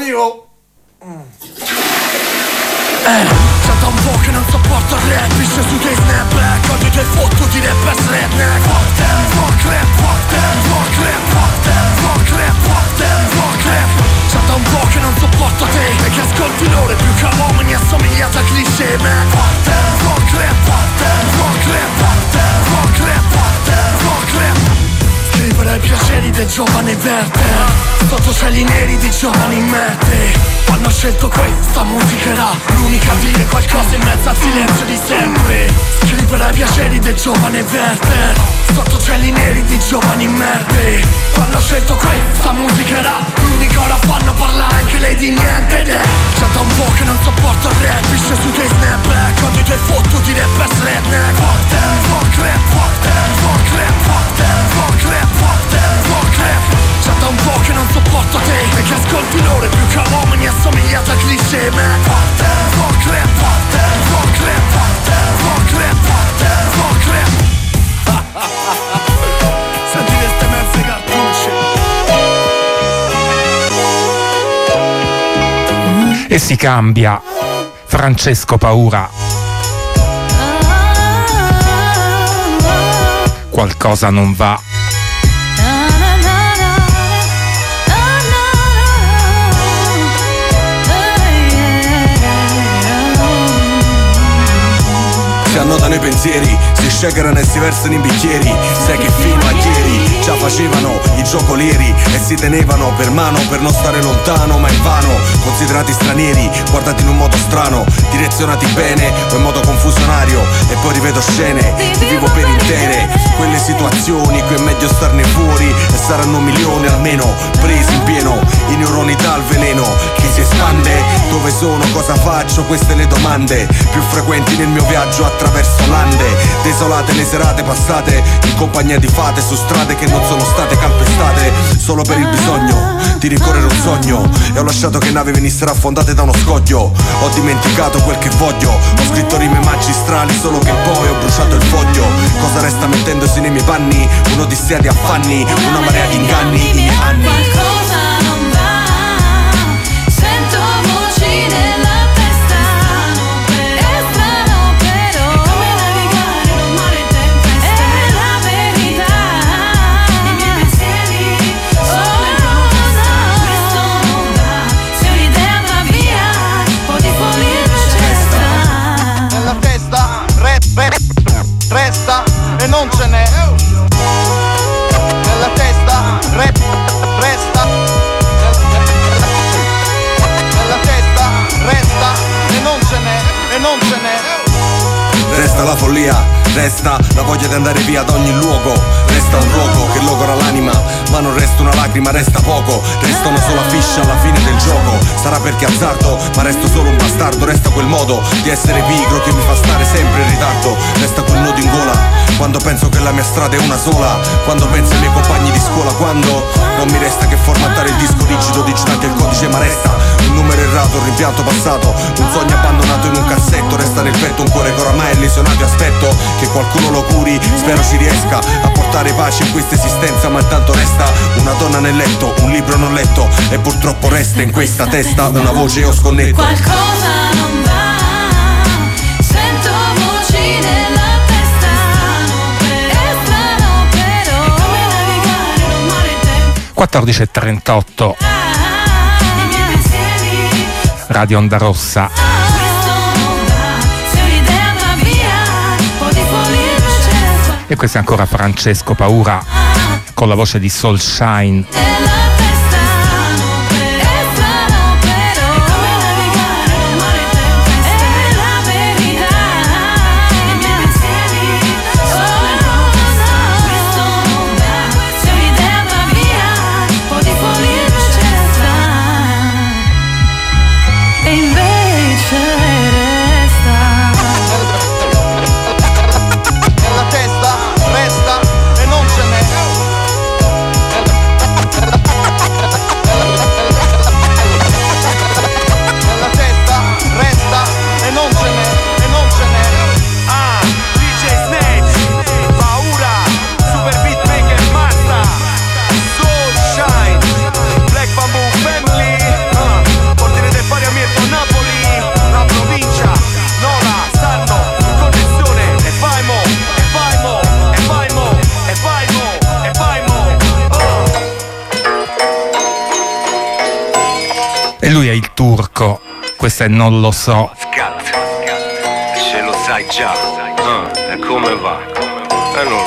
C'è da un po' che non sopporto il rap, pisce su dei snapback, odio i tuoi fottuti rappers redneck. Fuck them, fuck rap, fuck them, fuck rap, fuck them, fuck rap, fuck them, fuck rap. C'è da un po' che non sopporto te, e che ascolti l'ore più che uomini assomigliate a cliché, man. Fuck them, fuck rap, fuck them, fuck rap, fuck them, fuck rap, fuck them, fuck rap. Scrivere ai piaceri del giovane Werther, sotto cieli neri di giovani mette. Hanno scelto questa musica era l'unica a dire qualcosa in mezzo al silenzio di sempre. Scrivere ai piaceri del giovane Werther, sotto cieli neri di giovani merde. Hanno scelto questa musica era l'unica, ora fanno parlare anche lei di niente. Ed è già da un po' che non sopporto il rap, pisce su dei snapback, odio i tuoi fottuti rappers redneck. Fuck them, fuck rap, fuck them, fuck rap, fuck them, fuck rap, fuck them, fuck rap. Già da un po' che non sopporto te, e che ascolti l'ore più che uomini assomigliate a cliché, man. Fuck them, fuck rap, fuck them, fuck rap, fuck them, fuck rap, fuck them, fuck rap. Senti queste mezze cartucce. E si cambia. Francesco Paura. Qualcosa non va. Si annotano i pensieri, si shakerano e si versano in bicchieri. Sai che fino a ieri già facevano i giocolieri e si tenevano per mano per non stare lontano, ma invano. Considerati stranieri, guardati in un modo strano, direzionati bene o in modo confusionario. E poi rivedo scene, ti vivo per intere quelle situazioni, qui è meglio starne fuori. E saranno milioni almeno, presi in pieno, i neuroni dal veleno che si espande. Dove sono, cosa faccio, queste le domande più frequenti nel mio viaggio attraverso lande. Desolate le serate passate in compagnia di fate su strade che non sono state calpestate solo per il bisogno di rincorrere un sogno. E ho lasciato che navi venissero affondate da uno scoglio. Ho dimenticato quel che voglio, ho scritto rime magistrali solo che poi ho bruciato il foglio. Cosa resta mettendosi nei miei panni? Un'odissea di affanni, una marea di inganni, i miei anni. Qualcosa non va, sento voci nella testa. È strano però, è come navigare in un mare in tempesta. È la verità, i miei pensieri sono in protesta. Questo non va, se un'idea va via, po' di follia resta. Nella testa resta e non ce n'è. Nella testa resta. Nella testa resta e non ce n'è. Resta la follia, resta la voglia di andare via da ogni luogo. Resta un rogo che logora l'anima, ma non resta una lacrima, resta poco. Resta una sola fiscia alla fine del gioco. Sarà perché azzardo, ma resto solo un bastardo. Resta quel modo di essere pigro che mi fa stare sempre in ritardo. Resta quel nodo in gola quando penso che la mia strada è una sola. Quando penso ai miei compagni di scuola. Quando non mi resta che formattare il disco rigido, digitante il codice, ma resta un numero errato, un rimpianto passato, un sogno abbandonato in un cassetto. Resta nel petto un cuore che oramai è lesionato e aspetto che qualcuno lo curi. Spero ci riesca a portare pace in questa esistenza, ma intanto resta una donna nel letto, un libro non letto, e purtroppo resta in questa testa una voce io sconnetto. Qualcosa non va, sento voci nella testa. È strano però, è come navigare in un mare in tempesta. 14:38 Radio Onda Rossa. E questo è ancora Francesco Paura con la voce di Soulshine. E lui è il turco, questo è Non lo so. Scat, ce lo sai già, e come va? E non lo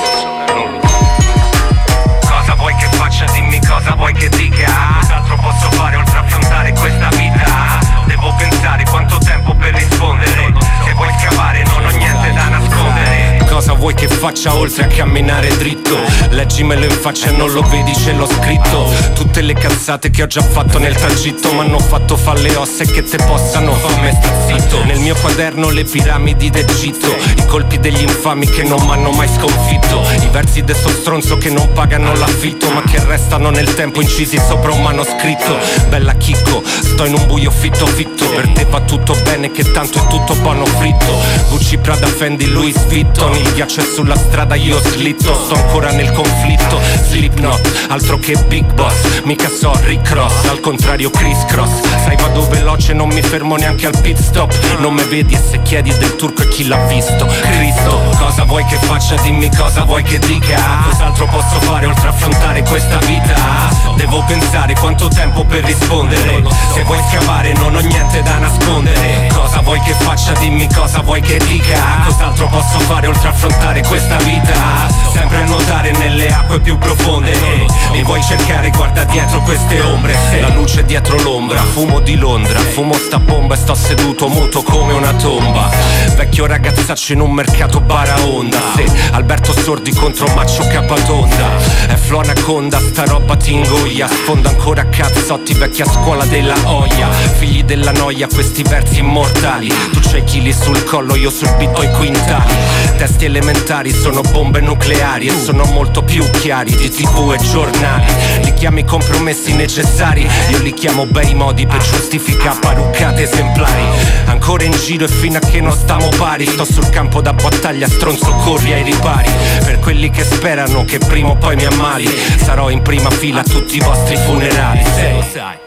so. Cosa vuoi che faccia? Dimmi cosa vuoi che dica. Cos'altro posso fare oltre a affrontare questa vita? Devo pensare quanto tempo per rispondere. Se vuoi scavare non ho niente da nascondere. Cosa vuoi che faccia oltre a camminare dritto? Leggimelo in faccia e non lo vedi, ce l'ho scritto. Tutte le cazzate che ho già fatto nel tragitto m'hanno fatto fare le ossa e che te possano farmi sta zitto. Nel mio quaderno le piramidi d'Egitto, i colpi degli infami che non m'hanno mai sconfitto, i versi de sto stronzo che non pagano l'affitto ma che restano nel tempo incisi sopra un manoscritto. Bella chicco, sto in un buio fitto fitto, per te va tutto bene che tanto è tutto buono fritto. Gucci, Prada, Fendi, Louis Vuitton, il ghiaccio è sulla strada, io slitto, sto ancora nel conflitto. Slipknot, altro che Big Boss, mica so Rick Ross, al contrario Criss Cross. Sai vado veloce, non mi fermo neanche al pit stop. Non me vedi e se chiedi del turco e chi l'ha visto? Cristo, cosa vuoi che faccia? Dimmi cosa vuoi che dica. Cos'altro posso fare oltre a affrontare questa vita? Devo pensare quanto tempo per rispondere. Se vuoi scavare non ho niente da nascondere. Cosa vuoi che faccia? Dimmi cosa vuoi che dica. Cos'altro posso fare oltre a affrontare questa vita? Sempre a nuotare nelle acque più profonde. Mi vuoi cercare? Guarda dietro queste ombre. La luce dietro l'ombra, fumo di Londra. Fumo sta bomba e sto seduto muto come una tomba. Vecchio ragazzaccio in un mercato baraonda. Se Alberto Sordi contro Maccio Capatonda. È Flo Anaconda, sta roba ti ingoia. Sfonda ancora cazzotti, vecchia scuola della Oia. Figli della noia, questi versi immortali. Tu c'hai chili sul collo, io sul beat ho i quintali. Testi elementari sono bombe nucleari e sono molto più chiari di TV e giornali. Li chiami compromessi necessari, io li chiamo bei modi per giustificare paruccate esemplari. Ancora in giro e fino a che non stiamo pari. Sto sul campo da battaglia, stronzo corri ai ripari. Per quelli che sperano che prima o poi mi ammali, sarò in prima fila a tutti i vostri funerali. Se lo sai.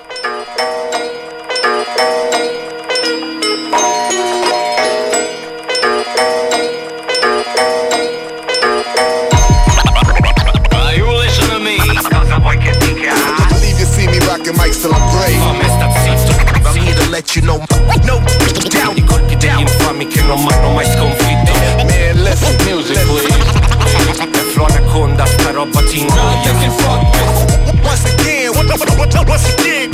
Mics till I'm brave. I'm here to let you know. No doubt. I colpi degli infami che non m'hanno mai sconfitto. Man, listen, music please. E Flo Anaconda, sta roba ti ingoia. Once again, once again.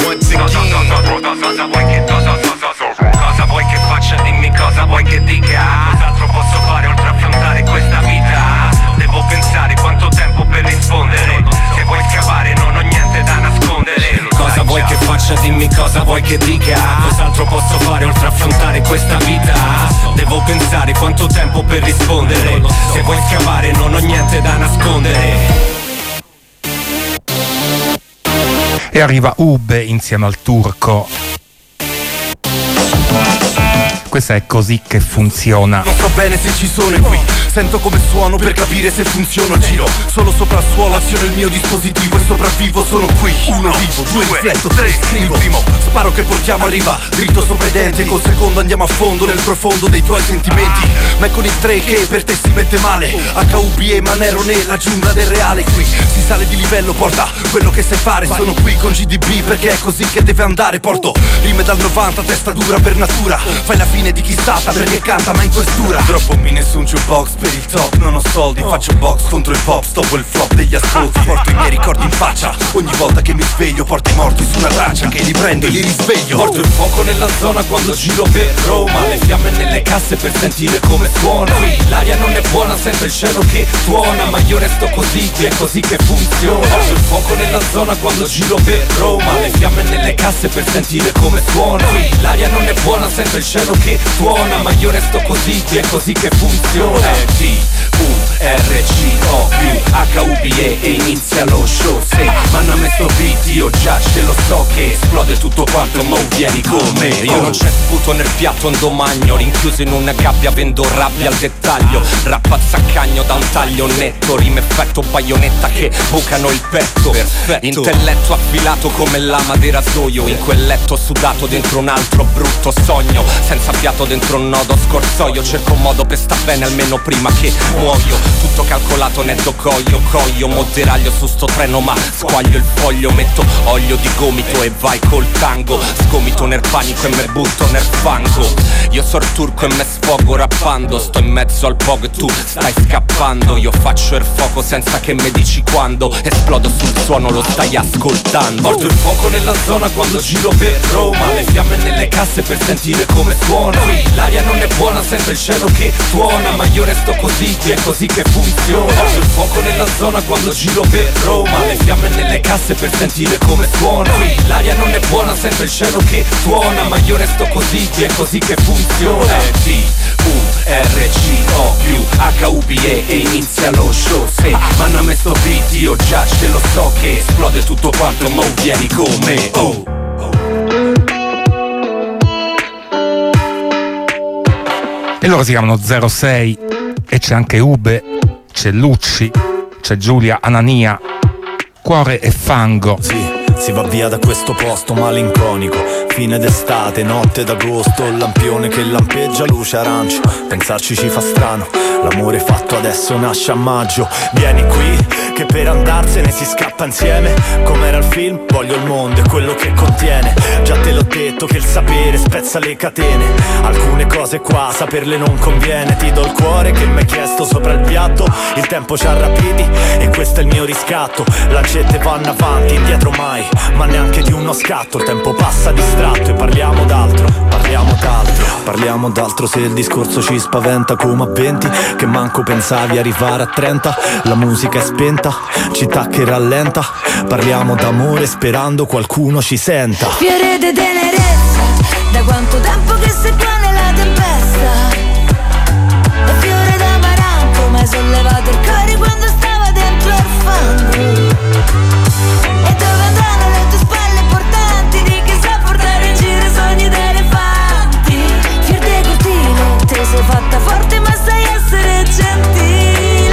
Cosa vuoi che faccia? Dimmi cosa vuoi che dica. Cos'altro posso fare oltre a affrontare questa vita? Devo pensare quanto tempo per rispondere. Se vuoi scavare non ho niente da nascondere. Cosa vuoi che faccia? Dimmi cosa vuoi che dica. Cos'altro posso fare oltre a affrontare questa vita? Devo pensare quanto tempo per rispondere. Se vuoi scavare non ho niente da nascondere. E arriva Ube insieme al turco. Questa è Così che funziona. Non so bene se ci sono qui, sento come suono per capire se funziono. Giro solo sopra il suolo, aziono il mio dispositivo e sopravvivo, sono qui. Uno vivo, due rifletto, tre scrivo. Il primo sparo che portiamo arriva dritto sopra i denti. Col secondo andiamo a fondo nel profondo dei tuoi sentimenti. Ma è con il 3 che per te si mette male. HUB ma nero nella giungla del reale. Qui si sale di livello, porta quello che sai fare. Sono qui con GDB perché è così che deve andare. Porto rime dal 90, testa dura per natura. Fai la fine fine di chi stata perché canta ma in questura. Troppo mi nessun jukebox per il top, non ho soldi, faccio box contro il pop, stoppo il flop degli ascolti. Porto i miei ricordi in faccia, ogni volta che mi sveglio porto i morti su una traccia che li prendo e li risveglio. Porto il fuoco nella zona quando giro per Roma, le fiamme nelle casse per sentire come suona. Qui l'aria non è buona, sento il cielo che suona, ma io resto così, qui è così che funziona. Porto il fuoco nella zona quando giro per Roma, le fiamme nelle casse per sentire come suona. Qui l'aria non è buona, sento il cielo che suona, ma io resto così, qui è così che funziona. T-U-R-C-O-P-H-U-B-E e inizia lo show. Se m'hanno messo beat io già ce lo so che esplode tutto quanto, mo vieni con me. Io non c'è sputo nel piatto, un domagno rinchiuso in una gabbia, vendo rabbia al dettaglio. Rappazzacagno da un taglio netto, rime effetto baionetta che bucano il petto. Perfetto. Intelletto affilato come lama di rasoio, in quel letto sudato dentro un altro brutto sogno, senza fiato dentro un nodo scorsoio. Cerco un modo per sta bene almeno prima che muoio. Tutto calcolato netto coglio, moderaglio su sto treno ma squaglio il foglio. Metto olio di gomito e vai col tango, scomito nel panico e me butto nel fango. Io turco e me sfogo rappando, sto in mezzo al pogo e tu stai scappando. Io faccio il fuoco senza che mi dici quando, esplodo sul suono, lo stai ascoltando. Porto il fuoco nella zona quando giro per Roma, le fiamme nelle casse per sentire come suona. Qui l'aria non è buona, sento il cielo che suona, ma io resto così, qui è così che funziona. Porto il fuoco nella zona quando giro per Roma, le fiamme nelle casse per sentire come suona. Qui l'aria non è buona, sento il cielo che suona, ma io resto così, qui è così che funziona. T-U-R-C-O-H-U-B-E e inizia lo show. Se m'hanno messo beat io già ce lo so che esplode tutto quanto, mo vieni con me. E loro si chiamano 06 e c'è anche Ube, c'è Lucci, c'è Giulia Anania, Cuore e Fango. Sì, si va via da questo posto malinconico. Fine d'estate, notte d'agosto, il lampione che lampeggia, luce arancio. Pensarci ci fa strano, l'amore fatto adesso nasce a maggio. Vieni qui, che per andarsene si scappa insieme. Com'era il film? Voglio il mondo e quello che contiene. Già te l'ho detto che il sapere spezza le catene. Alcune cose qua saperle non conviene. Ti do il cuore che mi hai chiesto sopra il piatto. Il tempo ci ha rapiti e questo è il mio riscatto. Lancette vanno avanti, indietro mai, ma neanche di uno scatto. Il tempo passa distratto e parliamo d'altro. Parliamo d'altro se il discorso ci spaventa come a 20, che manco pensavi arrivare a 30. La musica è spenta, città che rallenta. Parliamo d'amore sperando qualcuno ci senta. Fiore di tenerezza, da quanto tempo che sei qua nella tempesta. E fiore d'amaranto, ma hai sollevato il cuore quando stava dentro al fango. E dove andranno le tue spalle portanti di chi sa portare in giro sogni d'elefanti. Fior di cortile, te sei fatta forte ma sai essere gentile.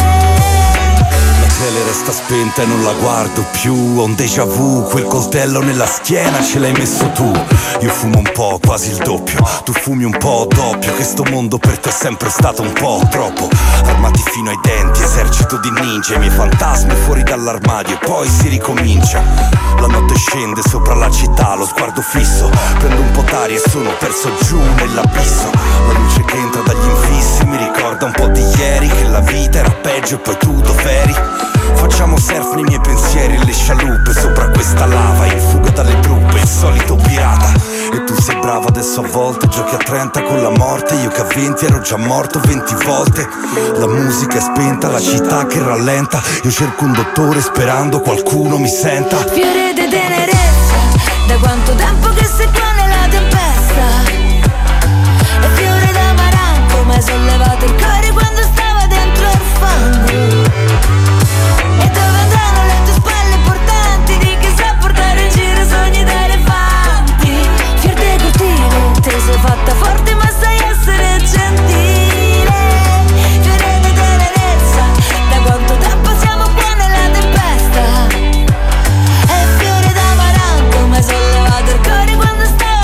La tele resta spenta e non la guardo più. Ho un déjà vu, quel coltello nella schiena ce l'hai messo tu. Io fumo un po', quasi il doppio, tu fumi un po' doppio. Che sto mondo per te è sempre stato un po' troppo. Armati fino ai denti, esercito di ninja, i miei fantasmi fuori dall'armadio e poi si ricomincia. La notte scende sopra la città, lo sguardo fisso. Prendo un po' d'aria e sono perso giù nell'abisso. La luce che entra dagli infissi mi ricorda un po' di ieri, che la vita era peggio e poi tu dov'eri. Facciamo surf nei miei pensieri e le scialuppe sopra questa lava, in fuga dalle truppe, il solito pirata. E tu sei bravo adesso a volte, giochi a 30 con la morte, io che a 20 ero già morto 20 volte. La musica è spenta, la città che rallenta, io cerco un dottore sperando qualcuno mi senta. Fiore di tenerezza, da quanto tempo che sei qua nella tempesta. E fiore d'amaranto, ma hai sollevato il cuore quando stava dentro al fango. E dove andranno le tue spalle portanti di chi sa portare in giro sogni d'elefanti. Fior di cortile, te sei fatta forte ma sai essere gentile. Fiore di tenerezza, da quanto tempo siamo qua nella tempesta. E fiore d'amaranto, ma hai sollevato il cuore quando stava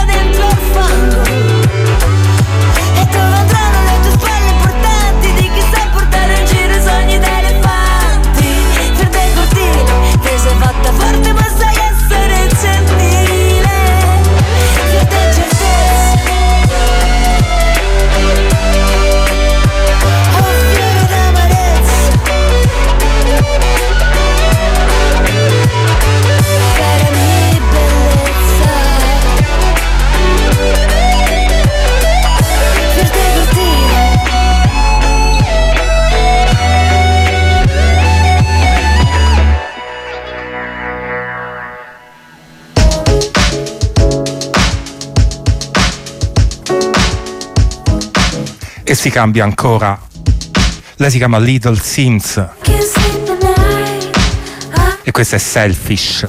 che si cambia ancora. Lei si chiama Little Sims e questa è Selfish.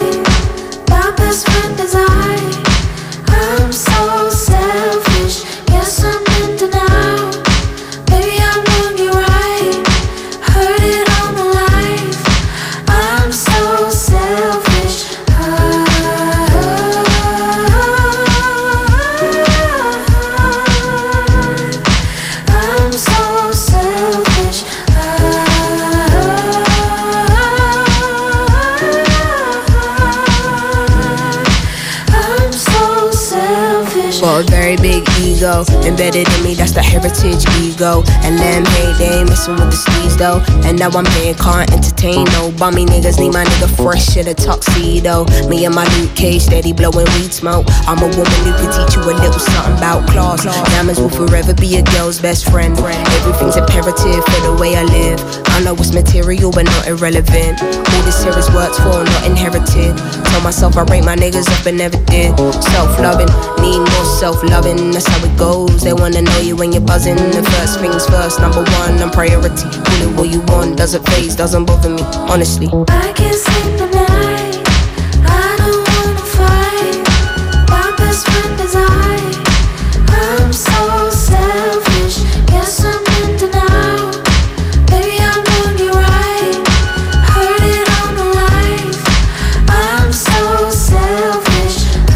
Got a very big ego embedded in me, that's the heritage ego. And them hate, they ain't messing with the steez though. And now I'm here, can't entertain no bummy niggas. Need my nigga fresh in a tuxedo. Me and my Luke Cage steady blowing weed smoke. I'm a woman who can teach you a little something about class. Diamonds will forever be a girl's best friend. Everything's imperative for the way I live. I know it's material but not irrelevant. All this here is worked for, not inherited. Tell myself I rate my niggas up and never did. Self-loving, need more self-loving, that's how it goes. They wanna know you when you're buzzing. The first things first, number one, I'm priority. Call it what you want, doesn't phase, doesn't bother me, honestly. I can't sleep at night, I don't wanna fight. My best friend is I'm so selfish. Guess I'm in denial. Baby, I'm on you right. Heard it all my life. I'm so selfish.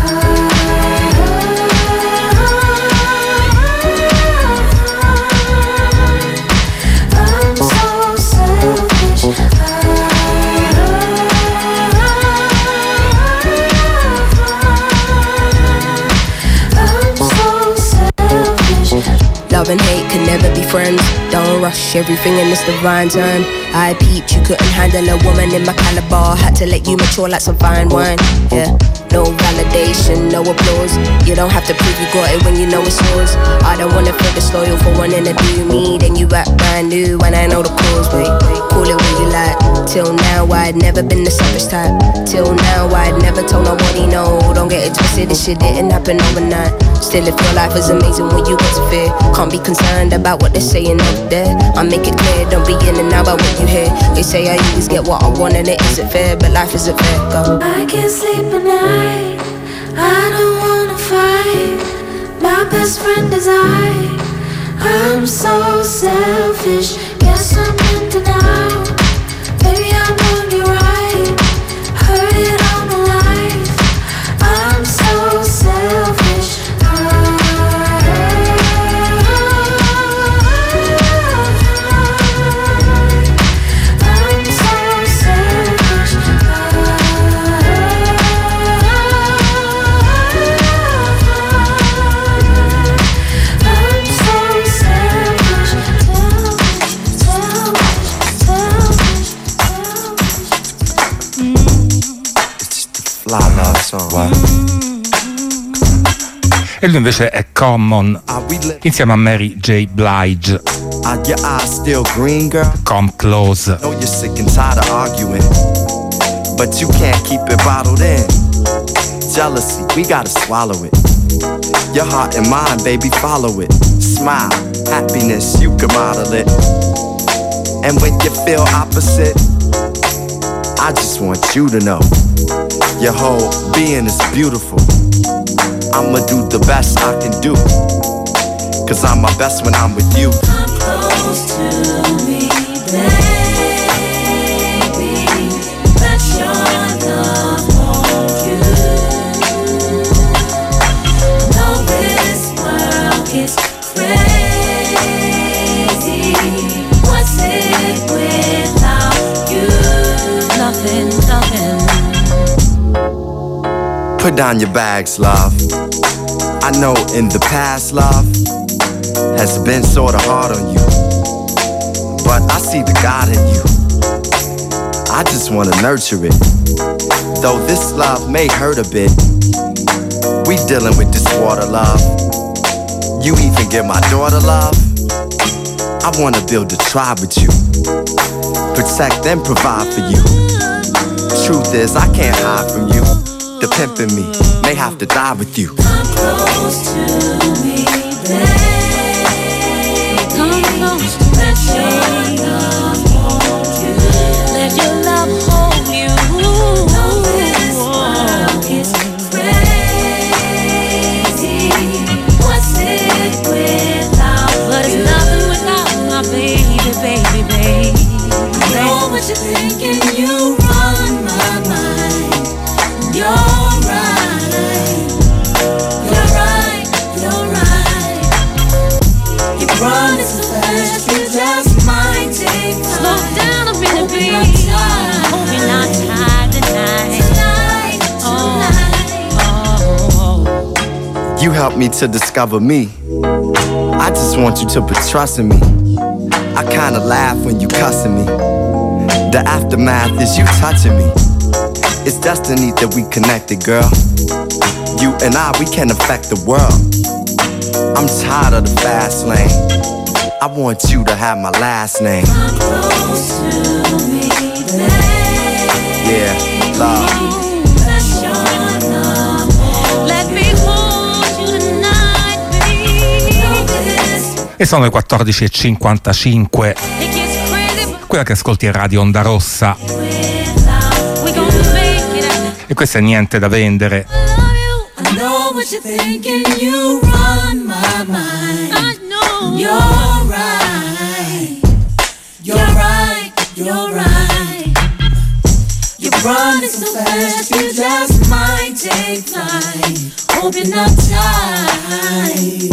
Love and hate can never be friends. Don't rush everything in this divine time. I peeped, you couldn't handle a woman in my caliber. Had to let you mature like some fine wine. Yeah, no validation, no applause. You don't have to prove you got it when you know it's yours. I don't wanna feel disloyal for wanting to do me. Then you act brand new when I know the cause. Wait, call it what you like. Till now I'd never been the selfish type. Till now I'd never told nobody no. Don't get it twisted, this shit didn't happen overnight. Still if your life is amazing when you get to fear. Can't be concerned about what they're saying over there. I make it clear, don't be in and out about what you hear. They say I always get what I want and it isn't fair, but life isn't fair, go. I can't sleep at night, I don't wanna fight. My best friend is I'm so selfish. Guess I'm in denial. Baby, I'm on you right. Heard it all my life. I'm so selfish. E lui invece è Common insieme a Mary J. Blige. Are your eyes still green, girl? Come close. Know you're sick and tired of arguing, but you can't keep it bottled in. Jealousy, we gotta swallow it. Your heart and mind, baby, follow it. Smile, happiness, you can model it. And when you feel opposite, I just want you to know your whole being is beautiful. I'ma do the best I can do, 'cause I'm my best when I'm with you. Come close to me, baby. Let your love hold you. Know this world gets crazy. What's it without you? Nothing, nothing. Put down your bags, love. I know in the past, love has been sorta hard on you, but I see the God in you. I just wanna nurture it. Though this love may hurt a bit, we dealing with this water, love. You even give my daughter love. I wanna build a tribe with you, protect and provide for you. Truth is, I can't hide from you. The pimp in me may have to die with you. Come close to me, baby. baby, baby. I know what you're thinking, you run my mind. You're right, you're right, you're right. You run so fast, you just might take time. Slow down a minute, baby. Hope you're not tired tonight. You helped me to discover me. I just want you to put trust in me. I kinda laugh when you cussing me. The aftermath is you touching me. It's destiny that we connected, girl. You and I, we can affect the world. I'm tired of the fast lane. I want you to have my last name. Come close to me, babe. Yeah, love. Press your love. Let me hold you tonight, baby. Know this. E sono le 14:55. Quella che ascolti è Radio Onda Rossa. E questo è Niente da vendere. I know what you're thinking, you run my mind. I know you're right. You're right, you're right. You're running so fast, you just might take flight. Hope you're not tired.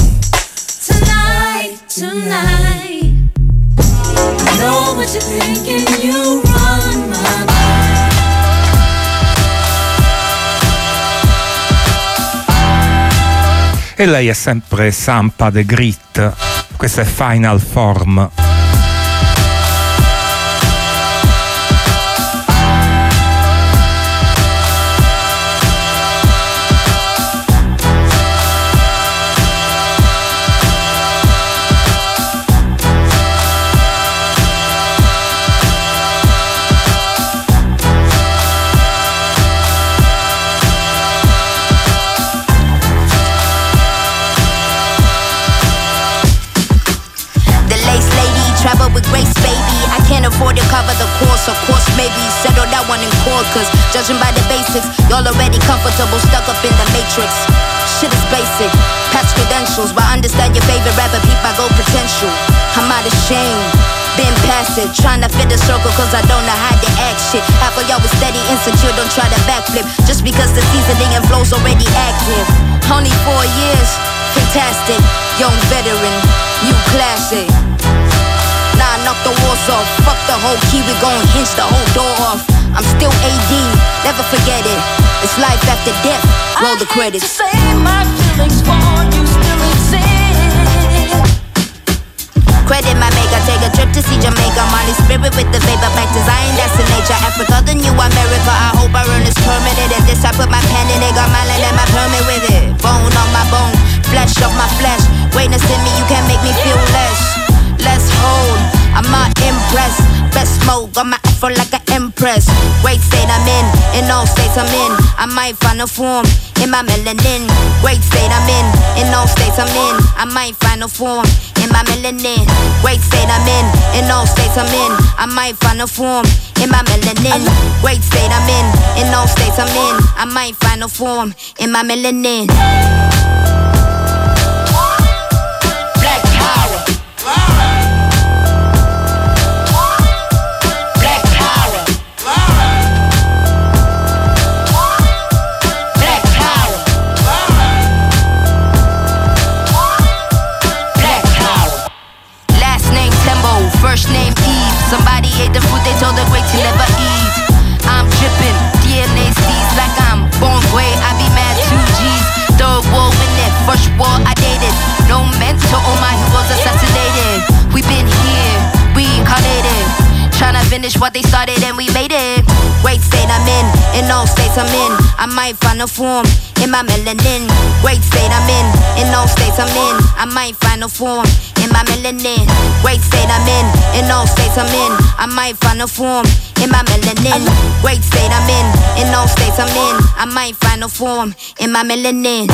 Tonight. I know what you're thinking, you run my mind. E lei è sempre Sampa de Grit. Questa è Final Form. Afford to cover the course, of course, maybe settle that one in court. Cause judging by the basics, y'all already comfortable, stuck up in the matrix. Shit is basic, past credentials, but understand your favorite rapper, peep my gold potential. I'm out of shame, been past it, trying to fit the circle cause I don't know how to act shit. Half of y'all was steady, insecure, don't try to backflip. Just because the seasoning and flow's already active. Only 4 years, fantastic, young veteran, new classic. Nah, knock the walls off, fuck the whole key, we gon' hinge the whole door off. I'm still AD, never forget it. It's life after death, roll the credits. I hate to say my feelings for you still exist. Credit my maker, take a trip to see Jamaica. Molly spirit with the vapor, back design, that's the nature. Africa, the new America, I hope I earn this permanent. And this I put my pen in it, got my land and my permit with it. Bone on my bone, flesh of my flesh. Greatness in me, you can't make me feel less. Let's hold, I'm not impressed. Best smoke, got my afro like an empress. Great state I'm in all states I'm in. I might find a form in my melanin. Great state I'm in all states I'm in. I might find a form in my melanin. Great state I'm in all states I'm in. I might find a form in my melanin. Great state I'm in all states I'm in. I might find a form in my melanin. First name Eve. Somebody ate the food they told the great to never eat. I'm dripping, DNA seeds like I'm born great. I be mad 2 G's. Third war in it, first war I dated. No mentor, all my heroes assassinated. We been here, reincarnated. Tryna finish what they started and we made it. Great state I'm in all states I'm in. I might find a form in my melanin. Great state I'm in all states I'm in. I might find a form in my melanin. Great state I'm in all states I'm in. I might find a form in my melanin. Great state I'm in all states I'm in. I might find a form in my melanin.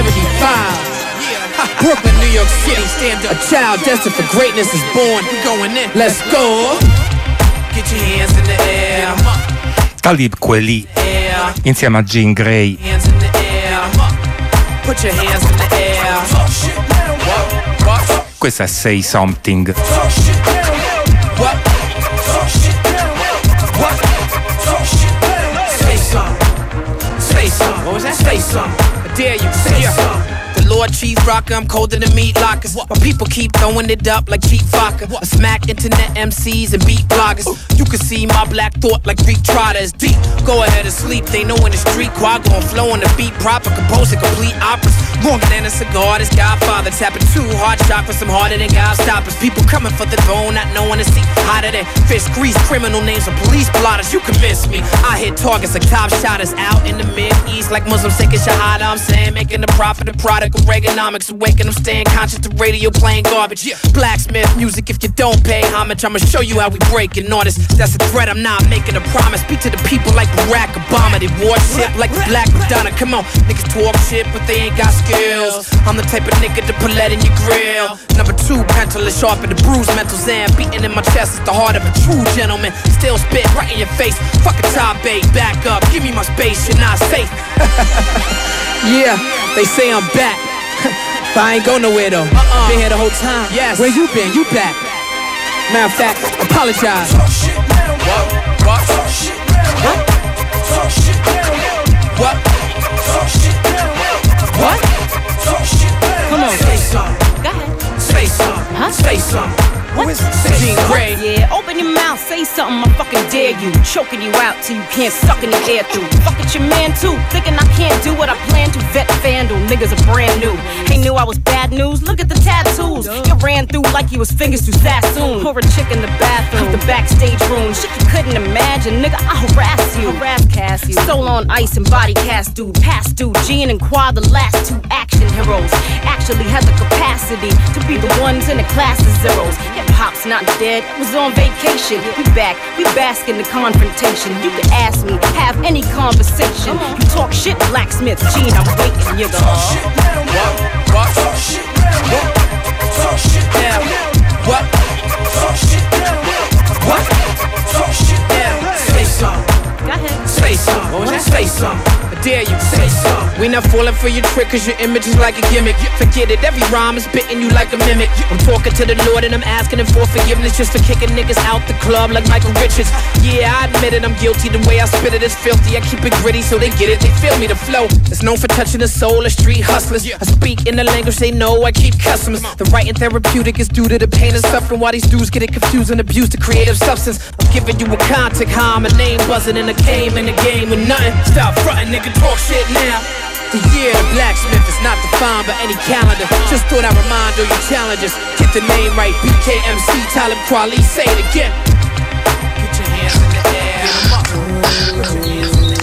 Brooklyn, New York City, stand up. A child destined for greatness is born. We going in. Let's go. Get your hands in the air. Talib Kweli insieme a Jean Grey. Hands in the air. Put your hands in the air. Questa è Say Something. Say something. What was that? Say something. I dare you. Say something. Lord Chief Rocker, I'm colder than meat lockers. My people keep throwing it up like cheap vodka. I smack internet MCs and beat bloggers. You can see my black thought like Greek Trotter is deep. Go ahead and sleep, they know in the street. Quad gon' flow on the beat, proper, composing complete operas. Longer than a cigar, this Godfather tapping too hard shot for some harder than Gobstoppers. People coming for the throne, not knowing the seat. Hotter than fish grease, criminal names of police blotters. You convince me. I hit targets like top shotters out in the Mid-East like Muslims taking shahada. I'm saying making the profit a product of Reaganomics. Awaken, I'm staying conscious. The radio playing garbage. Blacksmith music. If you don't pay homage, I'ma show you how we break an artist. That's a threat. I'm not making a promise. Speak to the people like Barack Obama. They warship like the Black Madonna. Come on, niggas talk shit, but they ain't got skills. I'm the type of nigga to put lead in your grill. Number 2, mental is sharp and the bruise mental zan. Beating in my chest is the heart of a true gentleman. Still spit right in your face. Fuck a top bait. Back up. Give me my space. You're not safe. Yeah, they say I'm back. But I ain't go nowhere though. Been here the whole time. Yes. Where you been? You back. Matter of fact, apologize. What? What? What? What? Come on. Say something. Go ahead. Say something. Huh? Say something. What? Jean Grey. Yeah, open your mouth, say something, I fucking dare you. Choking you out till you can't suck any air through. Fuck with your man too, thinking I can't do what I plan to. Vet vandal, niggas are brand new. He knew I was bad news, look at the tattoos. You ran through like you was fingers through Sassoon. Pour a chick in the bathroom, the backstage room. Shit you couldn't imagine, nigga, I harass you. Harass cast you. Soul on ice and body cast dude. Past dude, Gene and Quad, the last 2 action heroes. Actually had the capacity to be the ones in the class of zeros. Hip-hop's not dead, it was on vacation. We back, we bask in the confrontation. You can ask me, have any conversation. You talk shit, Blacksmith, Gene, I'm waiting, you go. Talk shit now. What? What? Talk shit now. What? Talk shit now. What? Talk shit now. What? Talk shit now. Say something. Go ahead. Say something. What was that? Say something. I dare you. Say something. We not falling for your trick cause your image is like a gimmick. Forget it, every rhyme is bitten you like a mimic. I'm talking to the Lord and I'm asking him for forgiveness just for kicking niggas out the club like Michael Richards. Yeah, I admit it, I'm guilty. The way I spit it is filthy. I keep it gritty so they get it. They feel me, the flow is known for touching the soul of street hustlers. I speak in the language they know, I keep customers. The writing therapeutic is due to the pain and suffering while these dudes get it confused and abuse the creative substance. I'm giving you a contact, how I'm a name buzzing and I came in the game with nothing. Stop frontin', nigga, talk shit now. The year of the Blacksmith is not defined by any calendar. Just thought I'd remind all you challenges. Get the name right, BKMC, Talib Kweli, say it again. Get your hands in the air. Get 'em up. Put your hands in the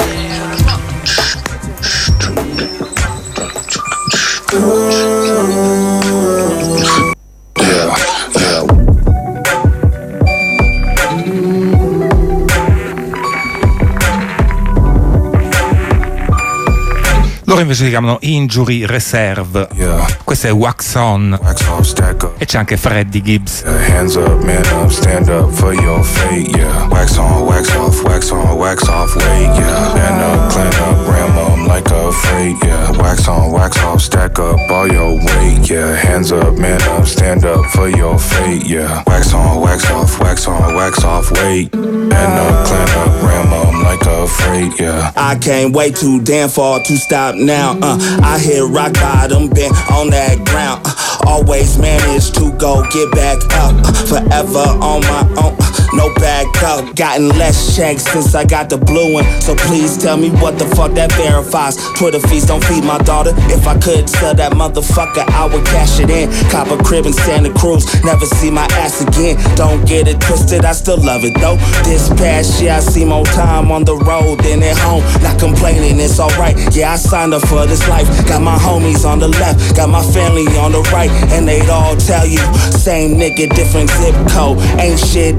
Loro invece si chiamano Injury Reserve. Questo è Wax On. E c'è anche Freddie Gibbs. Hands up, man up, stand up for your fate, yeah. Wax on, wax off, wax on, wax off, wait, yeah. Band up, clean up, ram them like a freight, yeah. Wax on, wax off, stack up all your weight, yeah. Hands up, man up, stand up for your fate, yeah. Wax on, wax off, wax on, wax off, wait. Band up, clean up, ram them like a freight, yeah. I can't wait too damn far to stop now. I hit rock bottom, been on that ground. Always managed to go get back up. Forever on my own, no back up. Gotten less checks since I got the blue one. So please tell me what the fuck that verifies. Twitter feeds don't feed my daughter. If I could sell that motherfucker, I would cash it in. Cop a crib in Santa Cruz, never see my ass again. Don't get it twisted, I still love it though. This past year I see more time on the road than at home. Not complaining, it's alright. Yeah, I signed up for this life. Got my homies on the left, got my family on the right, and they'd all tell you same nigga, different zip code. Ain't shit changed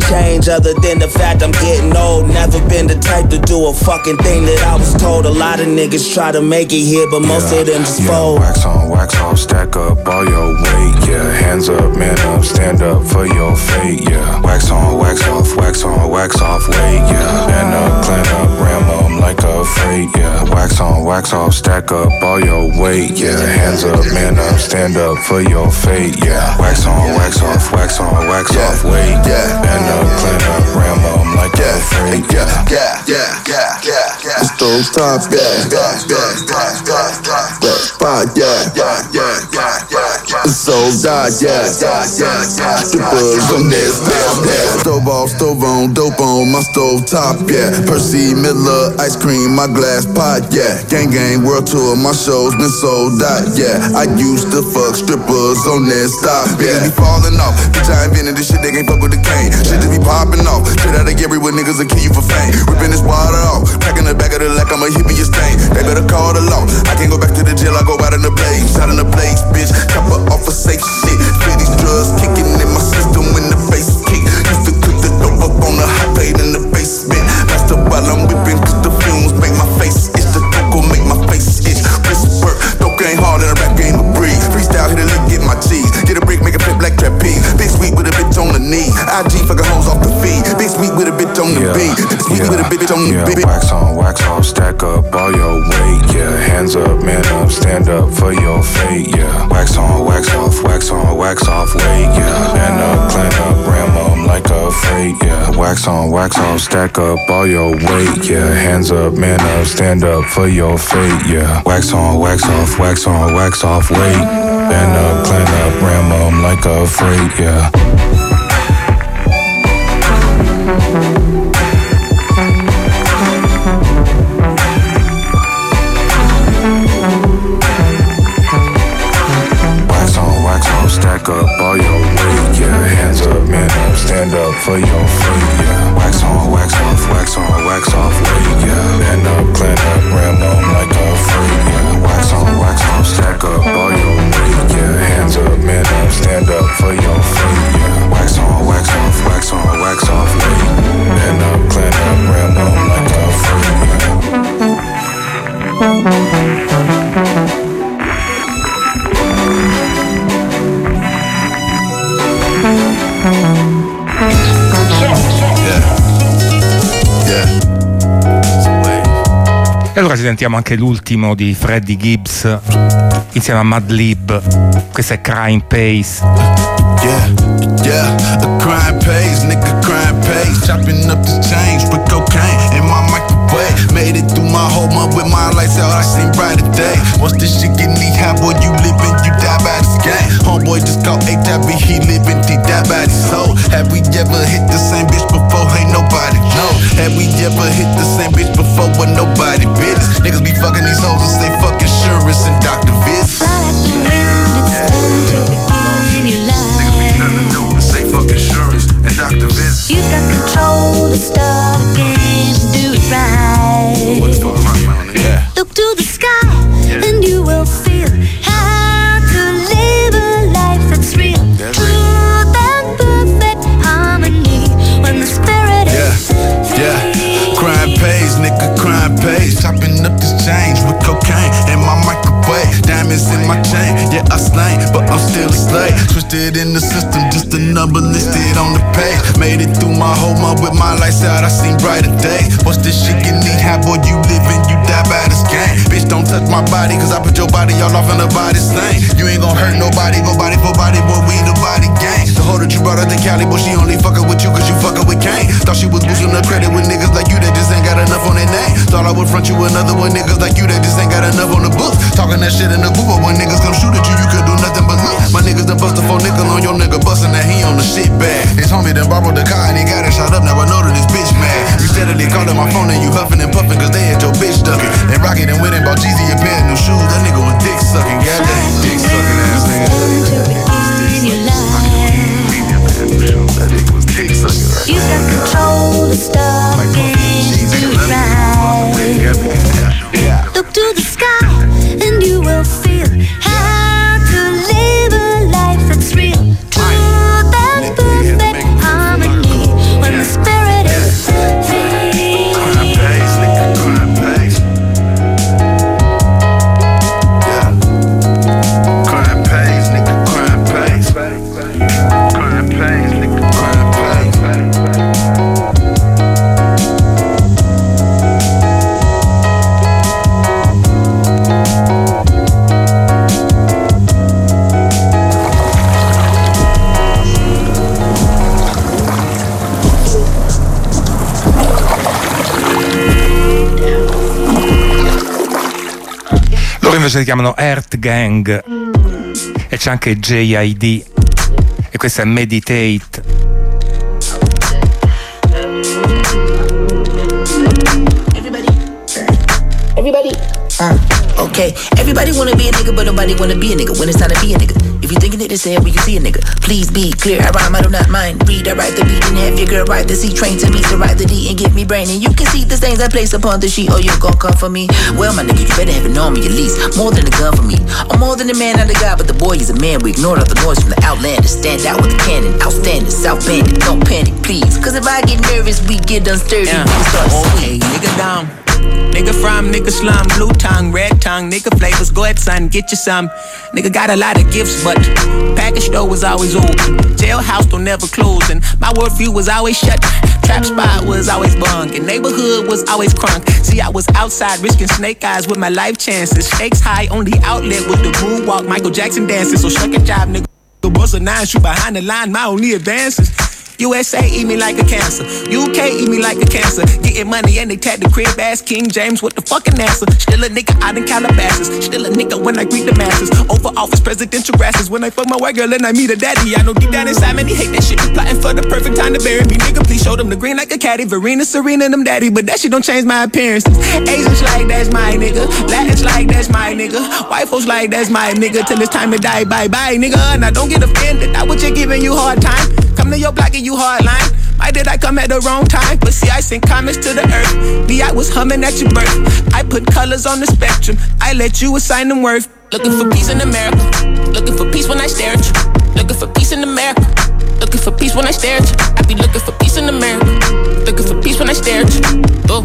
age other than the fact I'm getting old. Never been the type to do a fucking thing that I was told. A lot of niggas try to make it here, but most of them just fold. Wax on, wax off, stack up all your weight, yeah. Hands up, man up, stand up for your fate, yeah. Wax on, wax off, wax on, wax off, wait, yeah. Man up, clean up, ram them like a freight, yeah. Wax on, wax off, stack up all your weight, yeah. Hands up, man up, stand up for your fate, yeah. Wax on, wax off, wax on, wax off, wait, yeah. Man up, clean up, ram them like a freight, yeah. The stove top, spot, the soul died, strippers on this, stove off, stove on, dope on my stove top, Percy Miller, ice cream, my glass pot, Gang gang, world tour, my show's been sold out, I used to fuck strippers on that stop, Niggas be falling off, bitch I invented this shit, they can't fuck with the cane. Shit just be popping off, straight out of Gary with niggas that kill you for fame. Ripping this water off, cracking the back of the leg, I'ma hit me a stain. They better call the law, I can't go back to the jail, I go out in the blaze. Shot in the blaze, bitch, chopper off a safe shit. Feel these drugs kicking in my system when the bass kick. Used to cook the dope up on the hot plate in the basement. That's the while I'm whipping, cause the fumes make my face itch. The dope gon' make my face itch. Wrist work, dope ain't hard in a rap game of breeze. Freestyle, hit a lick, get my cheese. Get a brick, make a flip like trapeze. Big sweet with a bitch on the knee. IG fucking hoes off the feed. Big sweet with a bitch on the beat. Sweet with a bitch on the beat. Wax on, wax off, stack up all your weight, yeah. Hands up, man up, stand up for your fate, yeah. Wax on, wax off, wax on, wax off, wait, yeah. Man up, clean up, ram them like a freight, yeah. Wax on, wax off, stack up all your weight, yeah. Hands up, man up, stand up for your fate, yeah. Wax on, wax off, wax on, wax off, wait. Man up, clean up, ram them like a freight, yeah. Stack up all your weight, yeah. Hands up, man up, stand up for your fate, yeah. Wax on, wax off, wax on, wax off, wait, yeah. Man up, clean up, ram them like a freight, yeah. Wax on, wax off, stack up all your weight, yeah. Hands up, man up, stand up for your fate, yeah. Wax on, wax off, wax on, wax off, wait. Man up, clean up, ram them like a freight, yeah. E allora ci sentiamo anche l'ultimo di Freddie Gibbs insieme a Madlib. Questo è Crime Pays. A crime pays, nigga crime pays. Chopping up the change with cocaine in my microwave. Made it through my whole month with my lights out, I seen brighter day. Once this shit get knee high, boy, you living, you die by this game. Homeboy just called A-Tab, he living, he die by his soul. Have we ever hit the same bitch before? Ain't nobody know. Have we ever hit the same bitch before with nobody business? Niggas be fucking these hoes and say fuck insurance and Dr. Viz. You got control to start the game and do it right. Look to the sky and you will feel how to live a life that's real. Truth and perfect harmony when the spirit is Crime pays, nigga, crime pays. Chopping up this change with cocaine in my microwave. Diamonds in my chain, yeah, I slain, but I'm still a slave. Twisted in the system, just a number listed on the page. Made it through my whole month with my lights out, I seen brighter days. What's this shit get knee high, boy, you living, you die by this game. Bitch, don't touch my body, cause I put your body all off in the body stain. You ain't gon' hurt nobody, go body for body, boy, we the body gang. The hoe that you brought out to Cali, boy, she only fucking with you cause you fucking with Kane. Thought she was boosting the credit with niggas like you that just ain't got enough on their name. Thought I would front you another one, niggas like you that just ain't got enough on the books. Talking that shit in the group, but when niggas come shoot at you, you could do nothing but look. My niggas done bust a 4 nickel on your nigga, bustin' that he on the shit bag. His homie done borrowed the car and he got it shot up, now I know that this bitch mad. You steadily calling my phone and you huffing and puffing cause they had your bitch ducking. And Rocket and went and bought Jeezy a pair of new shoes, that nigga was dick sucking, goddamn dick sucking ass nigga. You got control to start the game and do it right. Look to the sky and you will feel how to live a life that's real. Truth and perfect harmony when the invece si chiamano Earth Gang e c'è anche JID e questa è Meditate. Everybody. Okay. Everybody wanna be a nigga, but nobody wanna be a nigga when it's time to be a nigga. If you thinking it is there, we can see a nigga. Please be clear. I rhyme, I do not mind. Read, I write the beat and have your girl write the C. Train to me to write the D and give me brain. And you can see the stains I place upon the sheet. Oh, you gon' come for me? Well, my nigga, you better have an army at least. More than a gun for me. I'm more than a man, not a guy, but the boy is a man. We ignored all the noise from the outlanders. Stand out with the cannon. Outstanding, South Bandit. Don't panic, please. Cause if I get nervous, we get unsturdy. We can start okay, nigga down. Nigga from, nigga slum, blue tongue, red tongue, nigga flavors, go ahead son, get you some. Nigga got a lot of gifts, but package store was always open. Jailhouse don't never close, and my worldview was always shut. Trap spot was always bunk, and neighborhood was always crunk. See, I was outside risking snake eyes with my life chances. Stakes high, only outlet was the moonwalk, Michael Jackson dancing. So shuck a job, nigga. The boss of 9, shoot behind the line, my only advances. USA eat me like a cancer. UK eat me like a cancer. Getting money and they tag the crib ass King James with the fucking answer. Still a nigga out in Calabasas. Still a nigga when I greet the masses. Over office presidential grasses. When I fuck my white girl and I meet her daddy. I know deep down inside man he hate that shit. Plotting for the perfect time to bury me. Nigga please show them the green like a caddy. Verena, Serena, them daddy. But that shit don't change my appearances. Asians like that's my nigga. Latins like that's my nigga. White folks like that's my nigga. Till it's time to die, bye bye nigga. Now don't get offended. I was just giving you hard time. Come to your block and you hardline. Why did I come at the wrong time? But see, I sent comments to the earth. Me, I was humming at your birth. I put colors on the spectrum. I let you assign them worth. Looking for peace in America. Looking for peace when I stare at you. Looking for peace in America. Looking for peace when I stare at you. I be looking for peace in America. Looking for peace when I stare at you. Oh.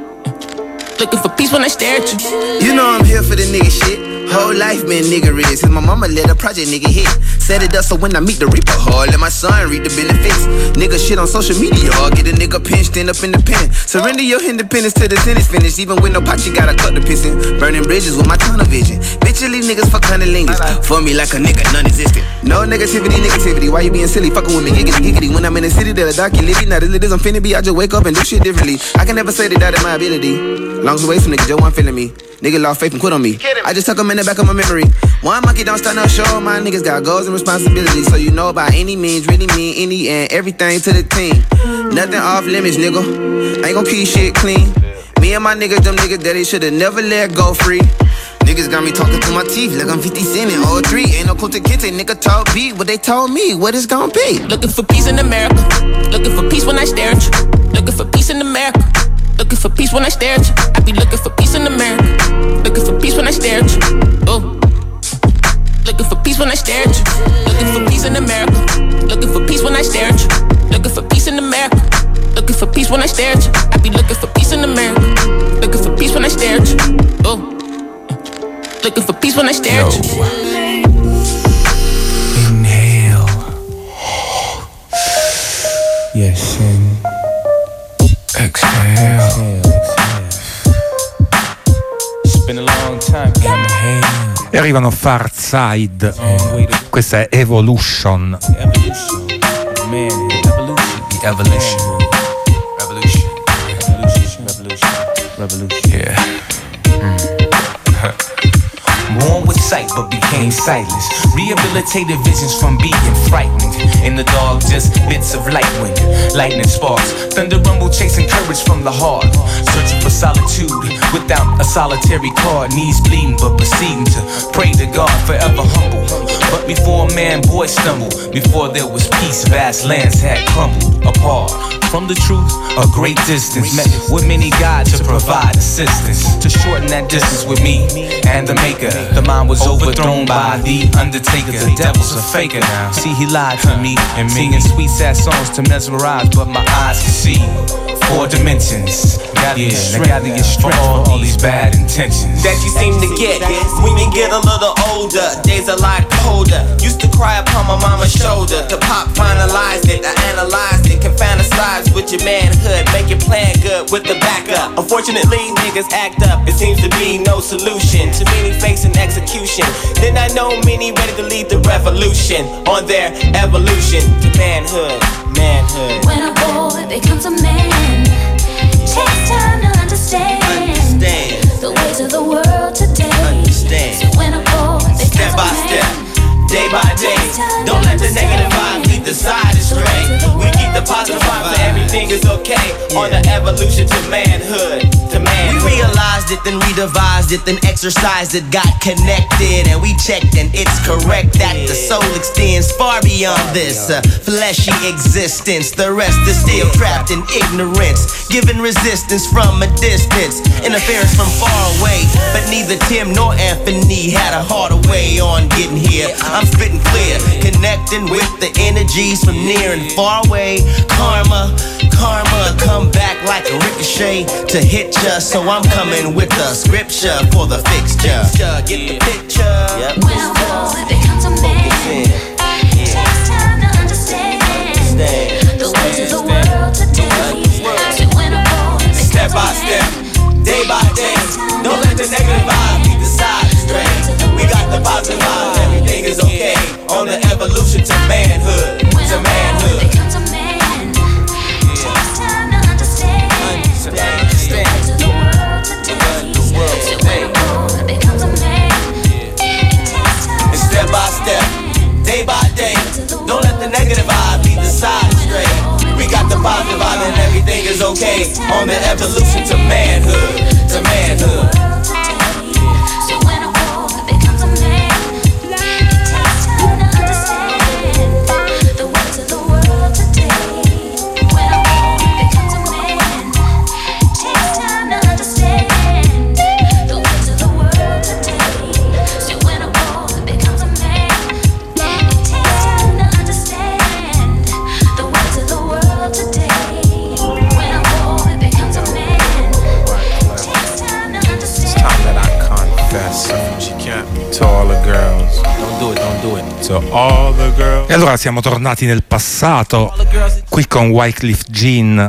Looking for peace when I stare at you. You know I'm here for the nigga shit. Whole life been nigga rich. Since my mama let a project nigga hit. Set it up so when I meet the reaper hard, let my son read the benefits. Nigga shit on social media or get a nigga pinched end up in the pen. Surrender your independence till the sentence finished. Even with no pot you gotta cut the piston. Burning bridges with my tunnel vision. Bitchily niggas fuck cunnilingus. For me like a nigga non-existent. No negativity. Why you being silly? Fucking with me giggity. When I'm in the city that a dark you living. Not as lit as I'm finna be. I just wake up and do shit differently. I can never say that is my ability. Long as away from nigga, Joe one feeling me. Nigga lost faith and quit on me. I just tuck them in the back of my memory. One monkey don't start no show. My niggas got goals and responsibilities. So you know by any means, really mean any and everything to the team. Nothing off limits, nigga. I ain't gon' keep shit clean. Me and my niggas, them niggas that they should've never let go free. Niggas got me talking through my teeth like I'm 50 Cent in 03. Ain't no Kunta Kinte, nigga told beat what they told me, what it's gon' be. Looking for peace in America. Looking for peace when I stare at you. Looking for peace in America. Looking for peace when I stare at you. I be looking for peace in America. Looking for peace when I stare at you. Oh. Looking for peace when I stare at you. Looking for peace in America. Looking for peace when I stare at you. Looking for peace in America. Looking for peace when I stare at you. I be looking for peace in America. Looking for peace when I stare at you. Oh. Looking for peace when I stare at you. Inhale. Yes, and exhale. It's been a long time coming. E arrivano Far Side. Questa è Evolution. Revolution. Yeah. Born with sight but became sightless. Rehabilitated visions from being frightened. In the dark, just bits of light wind. Lightning sparks, thunder rumble chasing courage from the heart. Searching for solitude without a solitary card. Knees bleeding but proceeding to pray to God, forever humble. But before a man, boy stumbled. Before there was peace, vast lands had crumbled apart. From the truth, a great distance. Met with many gods to provide assistance. To shorten that distance with me and the maker. The mind was overthrown by the undertaker. The devil's a faker now. See, he lied to me and singing sweet sad songs to mesmerize, but my eyes can see 4 dimensions. Gotta get strength for all these bad intentions that you seem to get when you get a little older. Days a lot colder. Used to cry upon my mama's shoulder. To pop finalized it, I analyzed it. Can fantasize with your manhood, make your plan good with the backup. Unfortunately, niggas act up. It seems to be no solution. Too many facing execution. Then I know many ready to lead the revolution on their evolution to manhood. When a boy becomes a man, takes time to understand the ways of the world today. everything is okay. On the evolution to manhood, to manhood. We realized it, then redevised it, then exercised it, got connected, and we checked, and it's correct that the soul extends far beyond this fleshy existence. The rest is still trapped in ignorance, giving resistance from a distance, interference from far away. But neither Tim nor Anthony had a harder way on getting here. I'm spitting clear, connecting with the energies from near and far away. Karma come back like a ricochet to hit ya. So I'm coming with the scripture for the fixture. Get the picture. Yep. When a boy becomes a man, it takes time to understand the ways of the world today. So when a boy becomes step by step, day by day, don't let the negative vibe be the side straight. We got the positive vibe, everything is okay. On the evolution to manhood, to manhood. becomes a man, it takes time to understand the ways of the world today. So when a boy becomes a man, it takes time and step by step, day by day, don't let the negative vibe be the side straight. We got the positive vibe and everything is okay. On the evolution to manhood, to manhood. So when a boy becomes a man, it takes time to understand the ways of the world today. When a boy becomes a man, it takes time to understand the ways of the world today. So when a boy becomes a man, it takes time to understand the ways of the world today. When a boy becomes a man, it takes time to It's time that I confess to all the girls. Don't do it. To all the girls. E allora siamo tornati nel passato, qui con Wyclef Jean,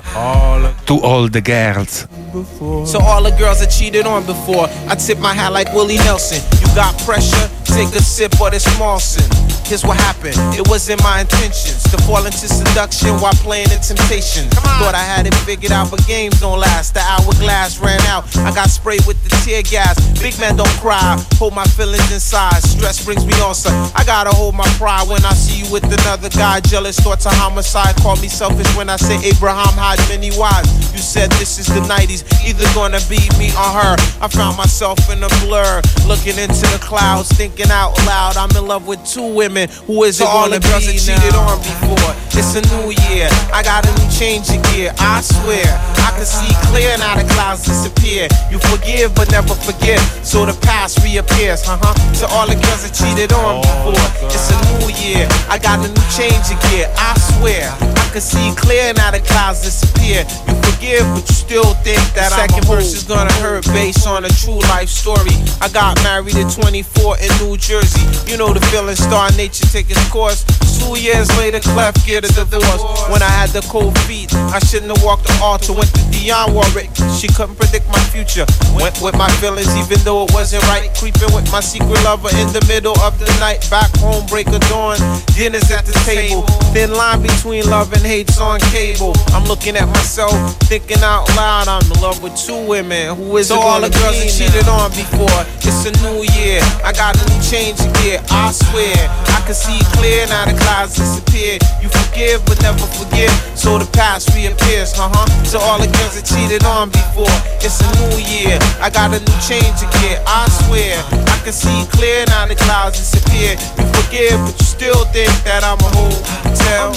To All the Girls. So all the girls that cheated on before, I tip my hat like Willie Nelson. You got pressure, take a sip of this Molson. Here's what happened, it wasn't my intentions to fall into seduction while playing in temptation. Thought I had it figured out, but games don't last. The hourglass ran out, I got sprayed with the tear gas. Big man don't cry, hold my feelings inside. Stress brings me on, son. I gotta hold my pride when I see you with another guy. Jealous thoughts of homicide, call me selfish when I say Abraham had many wives. You said this is the 90s, either gonna be me or her. I found myself in a blur, looking into the clouds, thinking out loud. I'm in love with two women. Who is it all the girls that cheated on before? It's a new year, I got a new change of gear. I swear, I can see clear now the clouds disappear. You forgive but never forget, so the past reappears. To all the girls that cheated on before, it's a new year, I got a new change of gear. I swear, I can see clear now the clouds disappear. You forgive but you still think that I'm a second verse is gonna hurt based on a true life story. I got married at 24 in New Jersey. You know the feeling, star nature take its course. 2 years later, Clef get a divorce. When I had the cold feet, I shouldn't have walked the altar. Went to Dionne Warwick, she couldn't predict my future. Went with my feelings even though it wasn't right. Creeping with my secret lover in the middle of the night. Back home, break of dawn, dinner's at the table. Thin line between love and hate's on cable. I'm looking at myself, thinking out loud. I'm in love with two women. Who is it? So all the girls that cheated on before, it's a new year, I got a new change of gear. I swear, I can see clear now the clouds disappear. You forgive but never forget, so the past reappears. To all the girls that cheated on before, it's a new year, I got a new change of gear. I swear, I can see clear now the clouds disappear. You forgive but you still think that I'm a hotel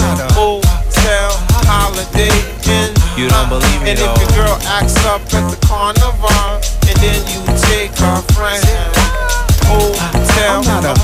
holiday inn. You don't believe me, and if your girl acts up at the carnival, and then you take her friend. Hotel,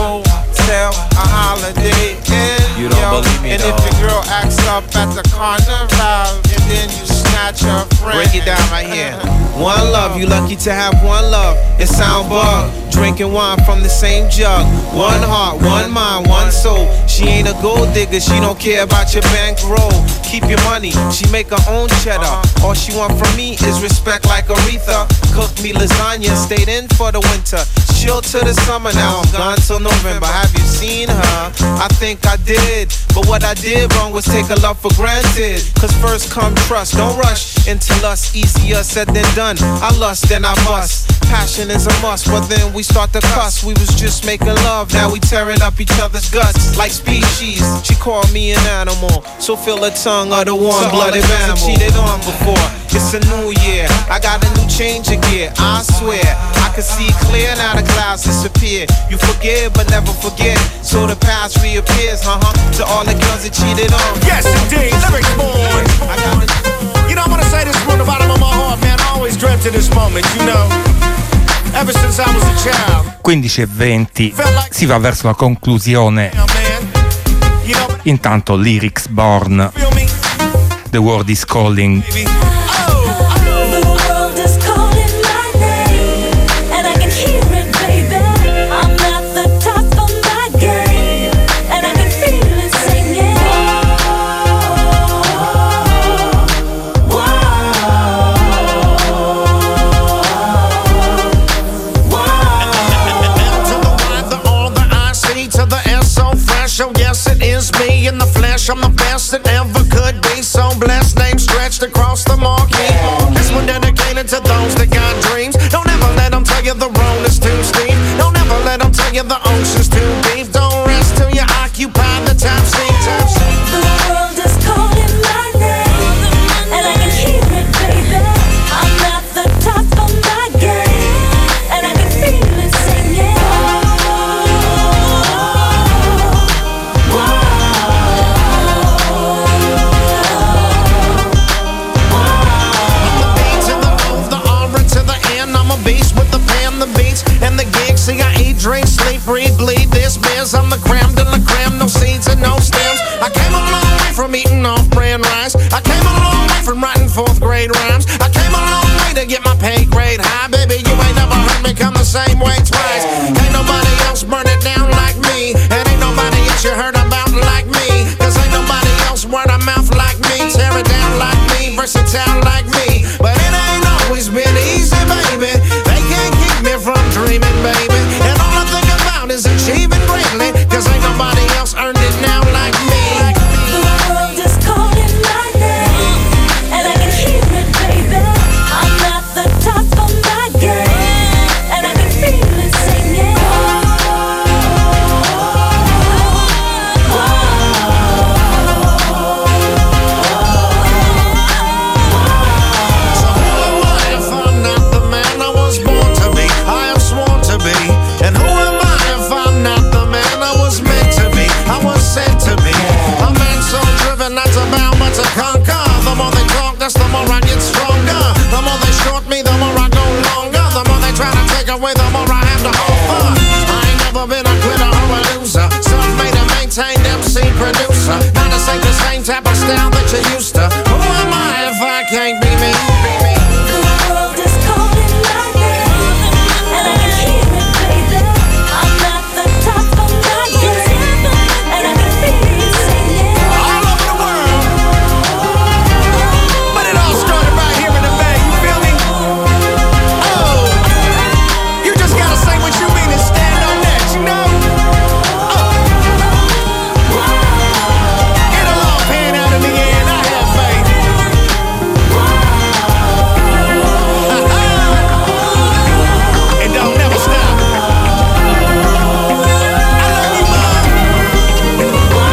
a holiday inn. You don't believe me, and if your girl acts up at the carnival, and then you snatch her friend. Break it down right here. One love, you lucky to have one love. It sound bug, drinking wine from the same jug. One heart, one mind, one soul. She ain't a gold digger, she don't care about your bankroll. Keep your money, she make her own cheddar. All she want from me is respect like Aretha. Cook me lasagna, stayed in for the winter. Chill till the summer, now I'm gone till November. Have you seen her? I think I did, but what I did wrong was take her love for granted. Cause first come trust, don't rush into lust. Easier said than done, I lust then I must Passion is a must, but then we start to cuss. We was just making love, now we tearing up each other's guts like species. She called me an animal, so feel the tongue of the warm-blooded animal. Cheated on before, it's a new year. I got a new change of gear, I swear. I can see clear, now the clouds disappear. You forgive, but never forget, so the past reappears, to all the girls that cheated on. Yes, indeed, lyrics born. You know, I wanna say this from the bottom of my heart, man. I always dreamt of this moment, you know. Ever since I was a child. 15:20 si va verso la conclusione. Intanto lyrics born. The world is calling. So yes, it is me in the flesh. I'm the best that ever could be. So blessed, name stretched across the marquee. This one dedicated to those that got dreams. Don't ever let them tell you the road is too steep. Don't ever let them tell you the ocean's too deep. Don't rest till you occupy the top seat. The world is calling my name, and I can hear it, baby. I'm at the top of my game, and I can feel it singing. And the gigs, see I eat, drink, sleep, breathe, bleed this biz. I'm the creme de la creme, no seeds and no stems. I came a long way from eating off-brand rice. I came a long way from writing 4th grade rhymes. I came a long way to get my pay grade high. Baby, you ain't never heard me come the same way twice. Ain't nobody else burn it down like me, and ain't nobody else you heard about like me. Cause ain't nobody else word of mouth like me, tear it down like me, versatile like me. But it ain't always been easy, baby. They can't keep me from dreaming, baby. And all I think about is achieving greatly. Cause ain't nobody else earned it now like me. The world is calling my name, and I can hear it, baby. I'm at the top of my game, and I can feel it singing. So who am I if I'm not the man I was born to be? I am sworn to be. And who am I if I'm not the man I was meant to be? I was sent to be. A man so driven not to bow but to conquer. The more they talk, that's the more I get stronger. The more they short me, the more I go longer. The more they try to take away, the more I have to offer. I ain't never been a quitter or a loser. Self-made and maintained MC producer. Not to say the same type of style that you used to. Who am I if I can't be me? The world is calling my name, and I can hear it, baby. I'm at the top of my game, and I can feel it singing. All over the world. But it all started right here in the Bay, you feel me? Oh, you just gotta say what you mean and stand on that, you know? It'll all pan out in the end, I have faith. It don't never stop. I love you, Mom.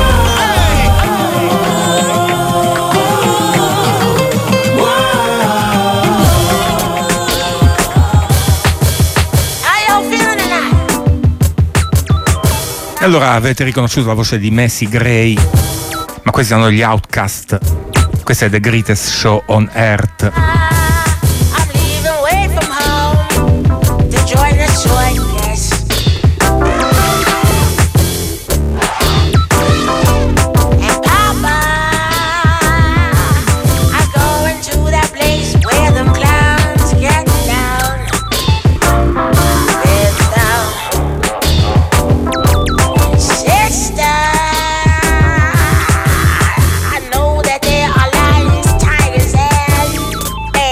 How y'all feeling tonight? E allora avete riconosciuto la voce di Macy Gray, ma questi sono gli Outcast. Questo è The Greatest Show on Earth. I'm leaving away from home to join the circus. And Papa, I'm going to that place where them clowns get down. Get down. Sister, I know that there are lions, tigers, and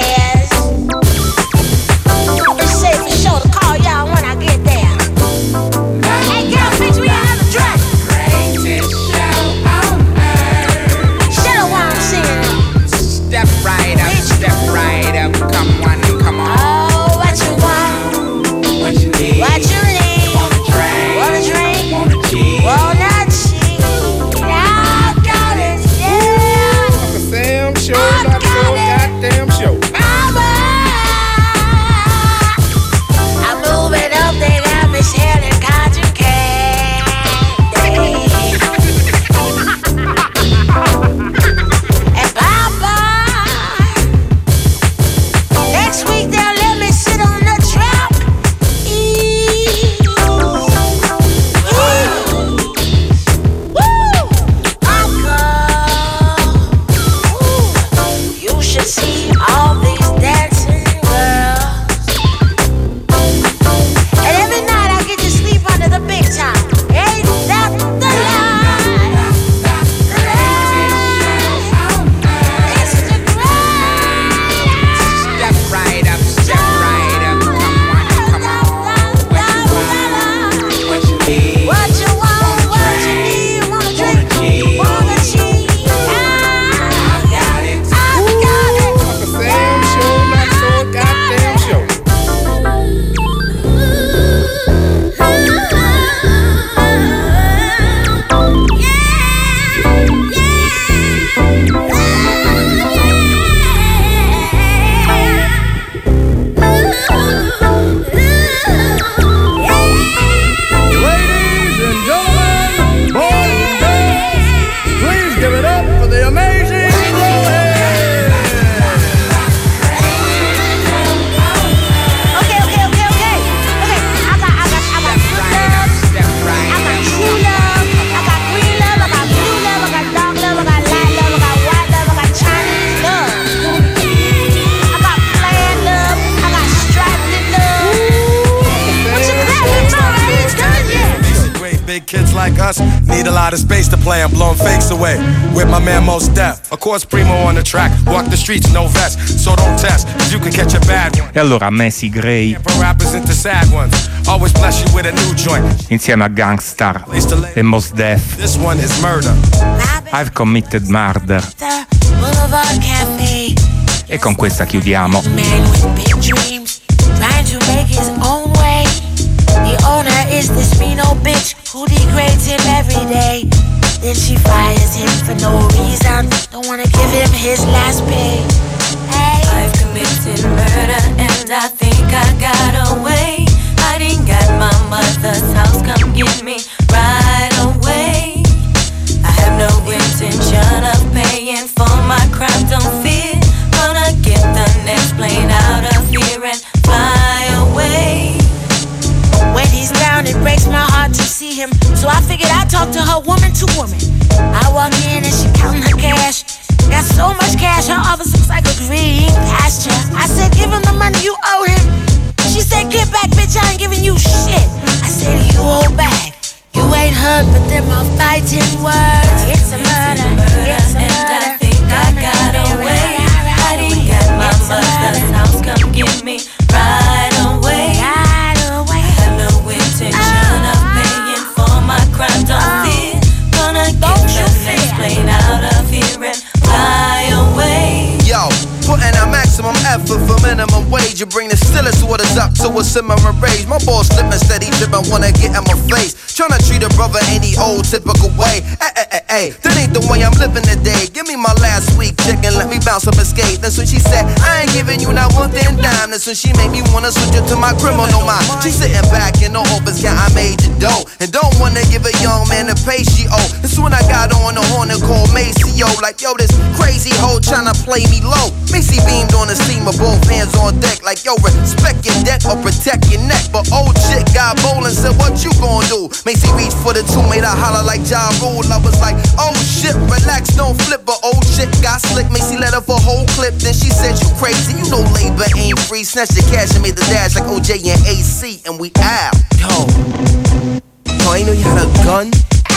big kids like us need a lot of space to play. I'm blowing fakes away with my man Mos Def. Of course, Primo on the track. Walk the streets, no vest, so don't test, cause you can catch a bad one. E allora Macy Gray Rappers into sad ones. Always bless you with a new joint. insieme a Gangstar e Mos Def. This one is murder. I've committed murder. Boulevard Cafe. E con questa chiudiamo. Man with big dreams, trying to make his own way. The owner is this Reno bitch who degrades him every day. Then she fires him for no reason. Don't wanna give him his last pay. Hey. I've committed murder and I think I got away. Hiding at my mother's house, come get me right away. I have no intention of paying for my crime, don't fear. Gonna get the next plane out of here and fly away. When he's down, it breaks my heart to see him. So I figured I'd talk to her woman to woman. I walk in and she counting her cash. Got so much cash, her office looks like a green pasture. I said, give him the money you owe him. She said, get back, bitch, I ain't giving you shit. I said, you hold back. You ain't heard, but they're my fighting words. It's a murder, it's a murder. And I think I got away. Hiding at my mother's house, come get me right away. I have no intention of paying for my crime, don't fear. Gonna get the next plane out of here and fly away. Yo, putting out maximum effort for minimum wage. You bring the stillest waters up to a simmering rage. My boss slipping steady dripping, wanna get in my face. Tryna treat a brother any old typical way. Hey, that ain't the way I'm living today. Give me my last week chicken, let me bounce up and skate. That's when she said, I ain't giving you not one damn dime. That's when she made me wanna switch it to my criminal mind. She sitting back in the office, yeah, I made the dough. And don't wanna give a young man the pay she owe. That's when I got on the horn and called Macy, yo. Like, yo, this crazy hoe tryna play me low. Macy beamed on the scene with both hands on deck. Like, yo, respect your deck or protect your neck. But old chick got bold and said, what you gon' do? Macy reached for the two, made her holler like Ja Rule. I was like, oh shit, relax, don't flip. But old chick got slick, Macy let her for a whole clip. Then she said, you crazy, you know labor ain't free. Snatched the cash and made the dash like OJ and AC. And we out. Yo, I ain't know you had a gun.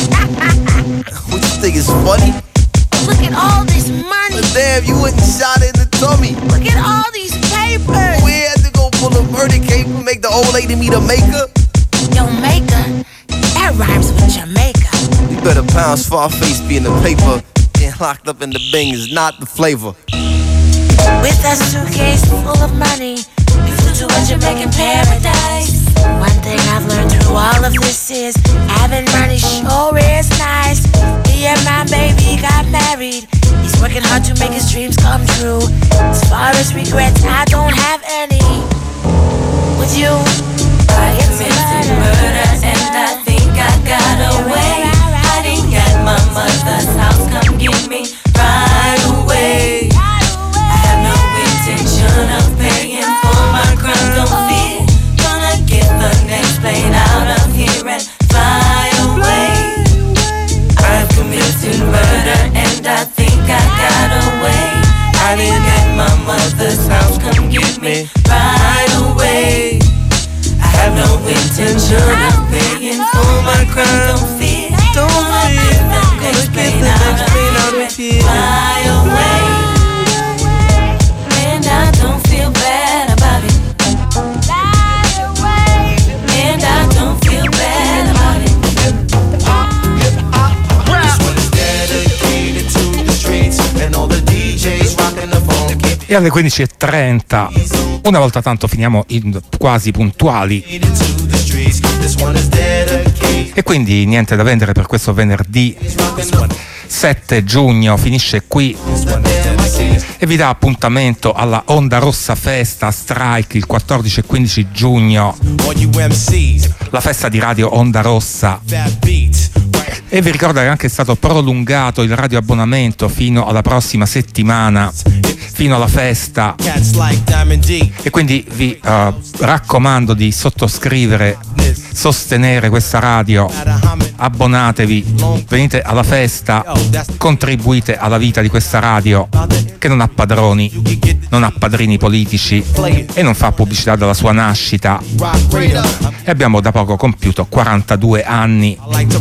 What you think is funny? Look at all this money. But damn, you went and shot her in the tummy. Look at all these papers. We had to go pull a murder cape and make the old lady meet a maker. Jamaica, that rhymes with Jamaica. You better pound Scarface be in the paper. Getting locked up in the Bing is not the flavor. With a suitcase full of money, we flew to a Jamaican paradise. One thing I've learned through all of this is having money sure is nice. Me and my baby got married. He's working hard to make his dreams come true. As far as regrets, I don't have any. With you, I committed murder and I think I got away. Hiding at my mother's house, come get me right away. I have no intention of paying for my crime, don't fear. Gonna get the next plane out of here and fly away. I've committed murder and I think I got away. Hiding at my mother's house, come get me right away. I have no intention of paying for my crime, don't fear. Gonna get the next plane out of here and fly away. And I don't feel bad about it. And I don't feel bad about it. This one is dedicated to the streets and all the DJs rocking the funky. E alle 15:30, una volta tanto finiamo quasi puntuali. E quindi niente da vendere per questo venerdì 7 giugno, finisce qui e vi dà appuntamento alla Onda Rossa Festa Strike il 14 e 15 giugno, la festa di Radio Onda Rossa. E vi ricordo che è anche stato prolungato il radioabbonamento fino alla prossima settimana, fino alla festa, e quindi vi raccomando di sottoscrivere sostenere questa radio, abbonatevi, venite alla festa, contribuite alla vita di questa radio che non ha padroni, non ha padrini politici e non fa pubblicità dalla sua nascita. E abbiamo da poco compiuto 42 anni.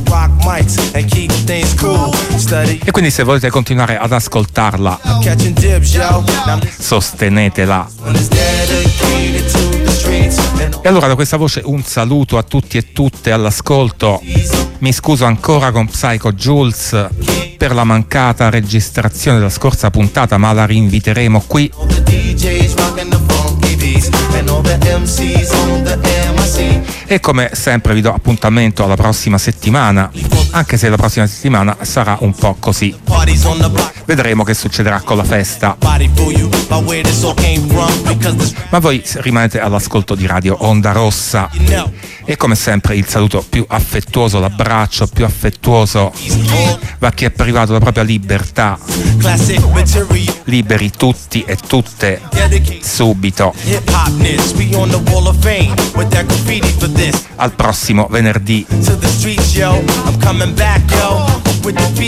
E quindi se volete continuare ad ascoltarla, sostenetela. E allora da questa voce un saluto a tutti e tutte all'ascolto. Mi scuso ancora con Psycho Jules per la mancata registrazione della scorsa puntata, ma la rinviteremo qui. E come sempre vi do appuntamento alla prossima settimana, anche se la prossima settimana sarà un po' così. Vedremo che succederà con la festa. Ma voi rimanete all'ascolto di Radio Onda Rossa. E come sempre il saluto più affettuoso, l'abbraccio più affettuoso va a chi è privato della propria libertà. Liberi tutti e tutte subito. Al prossimo venerdì.